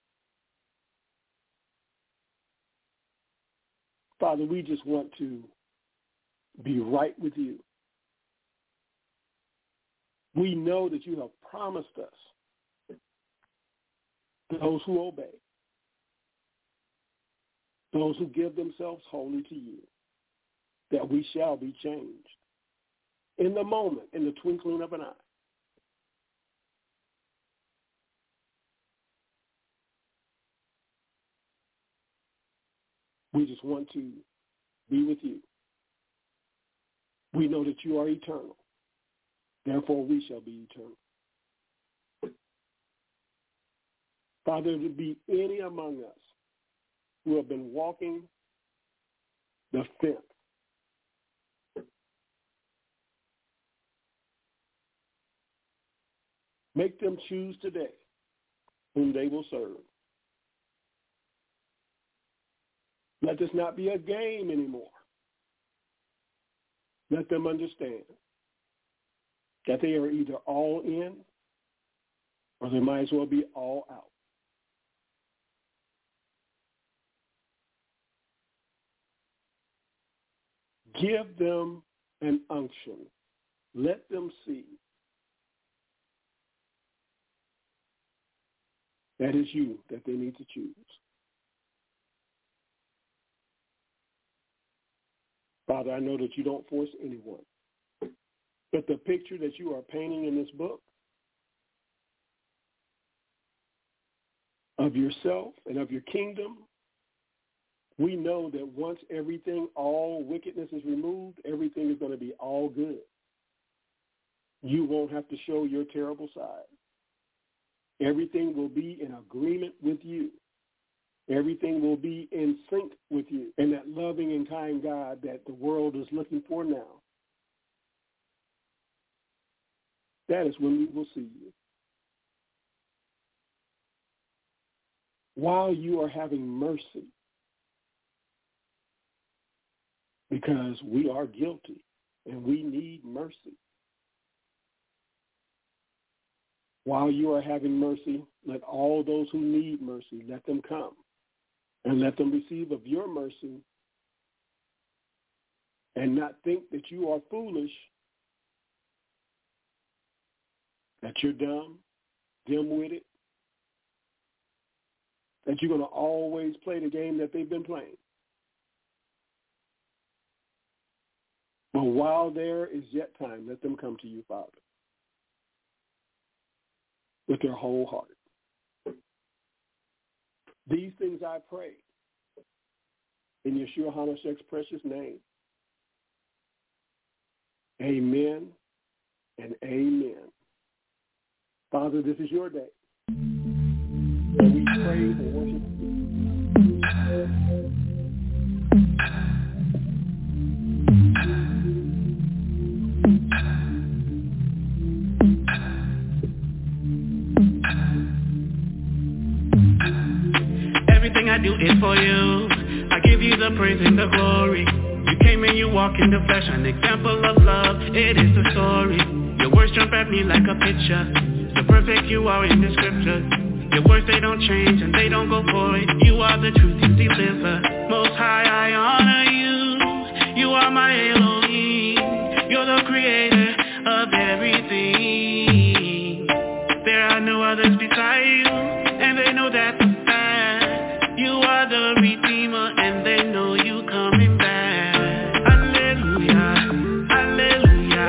[SPEAKER 3] Father, we just want to be right with you. We know that you have promised us, those who obey, those who give themselves wholly to you, that we shall be changed in the moment, in the twinkling of an eye. We just want to be with you. We know that you are eternal. Therefore, we shall be eternal. Father, if there be any among us who have been walking the fence, Make them choose today whom they will serve. Let this not be a game anymore. Let them understand that they are either all in or they might as well be all out. Give them an unction. Let them see that is you that they need to choose. Father, I know that you don't force anyone, but the picture that you are painting in this book of yourself and of your kingdom, we know that once everything, all wickedness is removed, everything is going to be all good. You won't have to show your terrible side. Everything will be in agreement with you. Everything will be in sync with you. And that loving and kind God that the world is looking for now, that is when we will see you. While you are having mercy, because we are guilty and we need mercy. While you are having mercy, let all those who need mercy, let them come and let them receive of your mercy and not think that you are foolish, that you're dumb, dim-witted, that you're going to always play the game that they've been playing. But while there is yet time, let them come to you, Father, with their whole heart. These things I pray in Yeshua HaMashiach's precious name. Amen and amen. Father, this is your day. And we praise and worship you.
[SPEAKER 2] Everything I do is for you. I give you the praise and the glory. You came and you walk in the flesh, an example of love. It is the story. Your words jump at me like a picture. So perfect you are in the scriptures. Your words, they don't change and they don't go void. You are the truth you deliver. Most high, I honor you. You are my Elohim. You're the creator of everything. There are no others beside you, and they know that for fact. You are the redeemer, and they know you coming back. Hallelujah, hallelujah,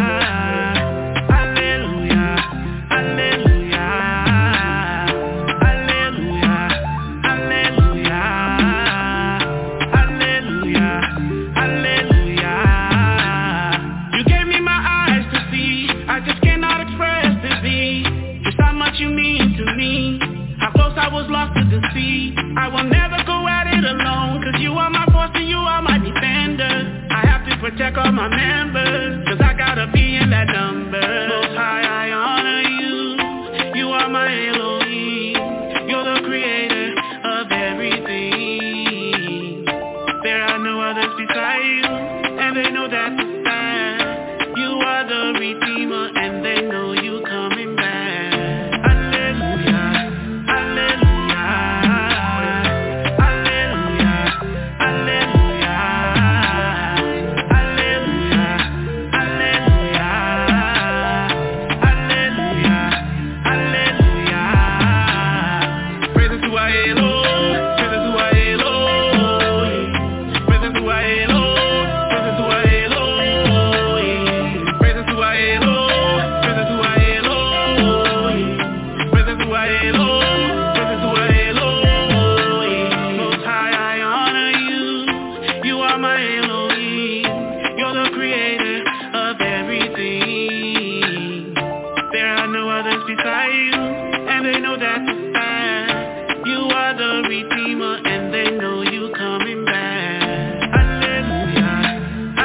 [SPEAKER 2] hallelujah, hallelujah, hallelujah, hallelujah, hallelujah, hallelujah. You gave me my eyes to see, I just cannot express to thee just how much you mean to me. How close I was lost to the sea. I will never go at it alone, cause you are my force and you are my defender. I have to protect all my members, cause I gotta be in that number. Most high, I honor you. You are my Elohim. You're the creator of everything. There are no others beside you, and they know that for fact. You are the redeemer, and they know you coming back.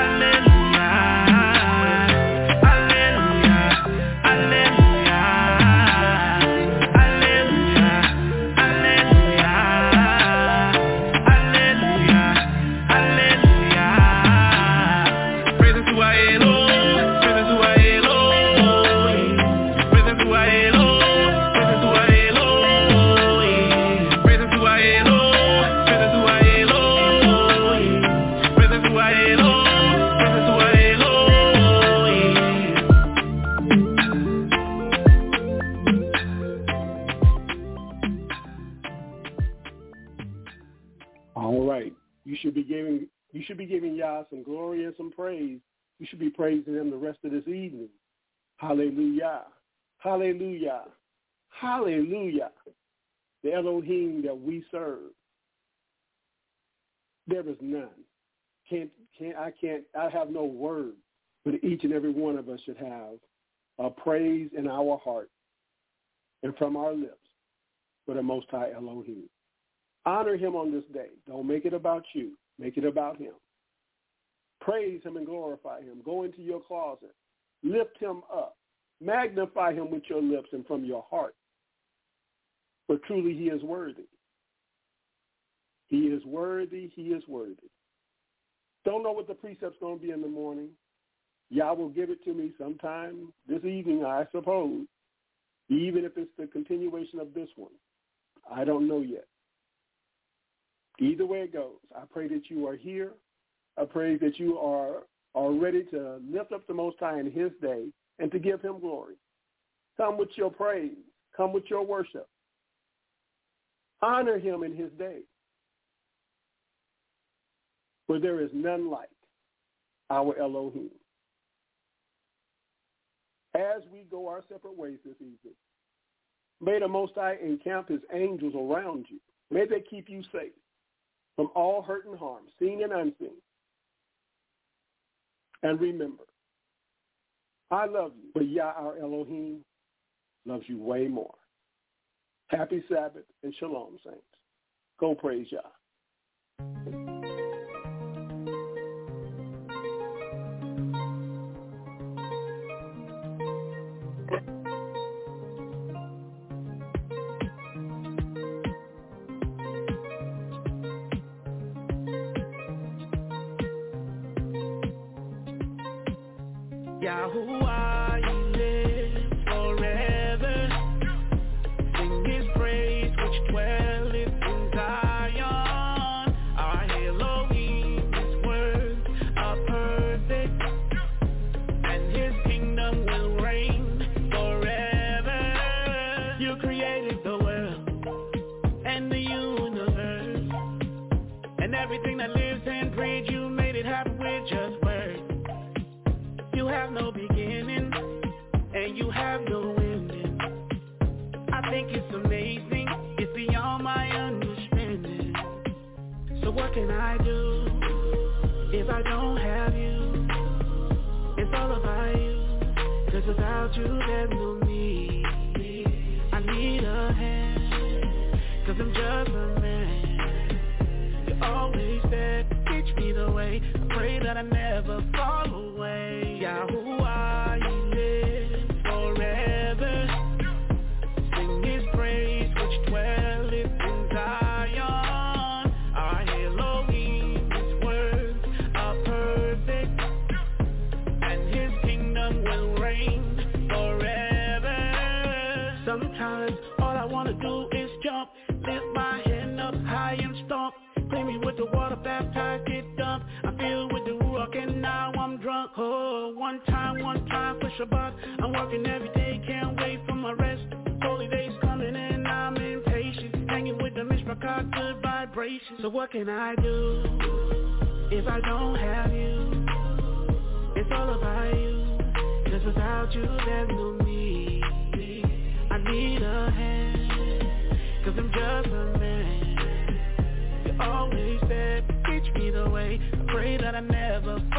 [SPEAKER 2] Hallelujah, hallelujah, hallelujah.
[SPEAKER 3] You should be giving Yah some glory and some praise. You should be praising him the rest of this evening. Hallelujah. Hallelujah. Hallelujah. The Elohim that we serve. There is none. Can't, can't, I can't, I have no word, but each and every one of us should have a praise in our heart and from our lips for the Most High Elohim. Honor him on this day. Don't make it about you. Make it about him. Praise him and glorify him. Go into your closet. Lift him up. Magnify him with your lips and from your heart. For truly he is worthy. He is worthy. He is worthy. Don't know what the precept's going to be in the morning. Yah will give it to me sometime this evening, I suppose, even if it's the continuation of this one. I don't know yet. Either way it goes, I pray that you are here. I pray that you are, are ready to lift up the Most High in his day and to give him glory. Come with your praise. Come with your worship. Honor him in his day. For there is none like our Elohim. As we go our separate ways this evening, may the Most High encamp his angels around you. May they keep you safe from all hurt and harm, seen and unseen. And remember, I love you, but Yah, our Elohim, loves you way more. Happy Sabbath and Shalom, saints. Go praise Yah.
[SPEAKER 2] Yahuwah, you live forever. Sing his praise which dwelleth in Zion. Our Elohim, his words are perfect, and his kingdom will reign forever. You created the world and the universe, and everything that lives and breathes. You made it happen with just words. You have no beginning, and you have no ending. I think it's amazing, it's beyond my understanding. So what can I do if I don't have you? It's all about you, 'cause without you there's no me. I need a hand, 'cause I'm just a man. You're always there to teach me the way. I pray that I never fall away. Yahuwah, you live forever. Sing his praise which dwelleth in Zion. Our Elohim, his words are perfect, and his kingdom will reign forever. Sometimes all I want to do is jump, lift my hand up high and stomp. Clean me with the water, baptize, get dumped. I'm filled with the Ruach and now I'm drunk. Oh, one time, one time for Shabbat. I'm working every day, can't wait for my rest. Holy days coming and I'm impatient. Hanging with the Mishpachah, good vibrations. So what can I do if I don't have you? It's all about you, 'cause without you there's no me. I need a hand, 'cause I'm just a man. Always there to teach me the way. I pray that I never fall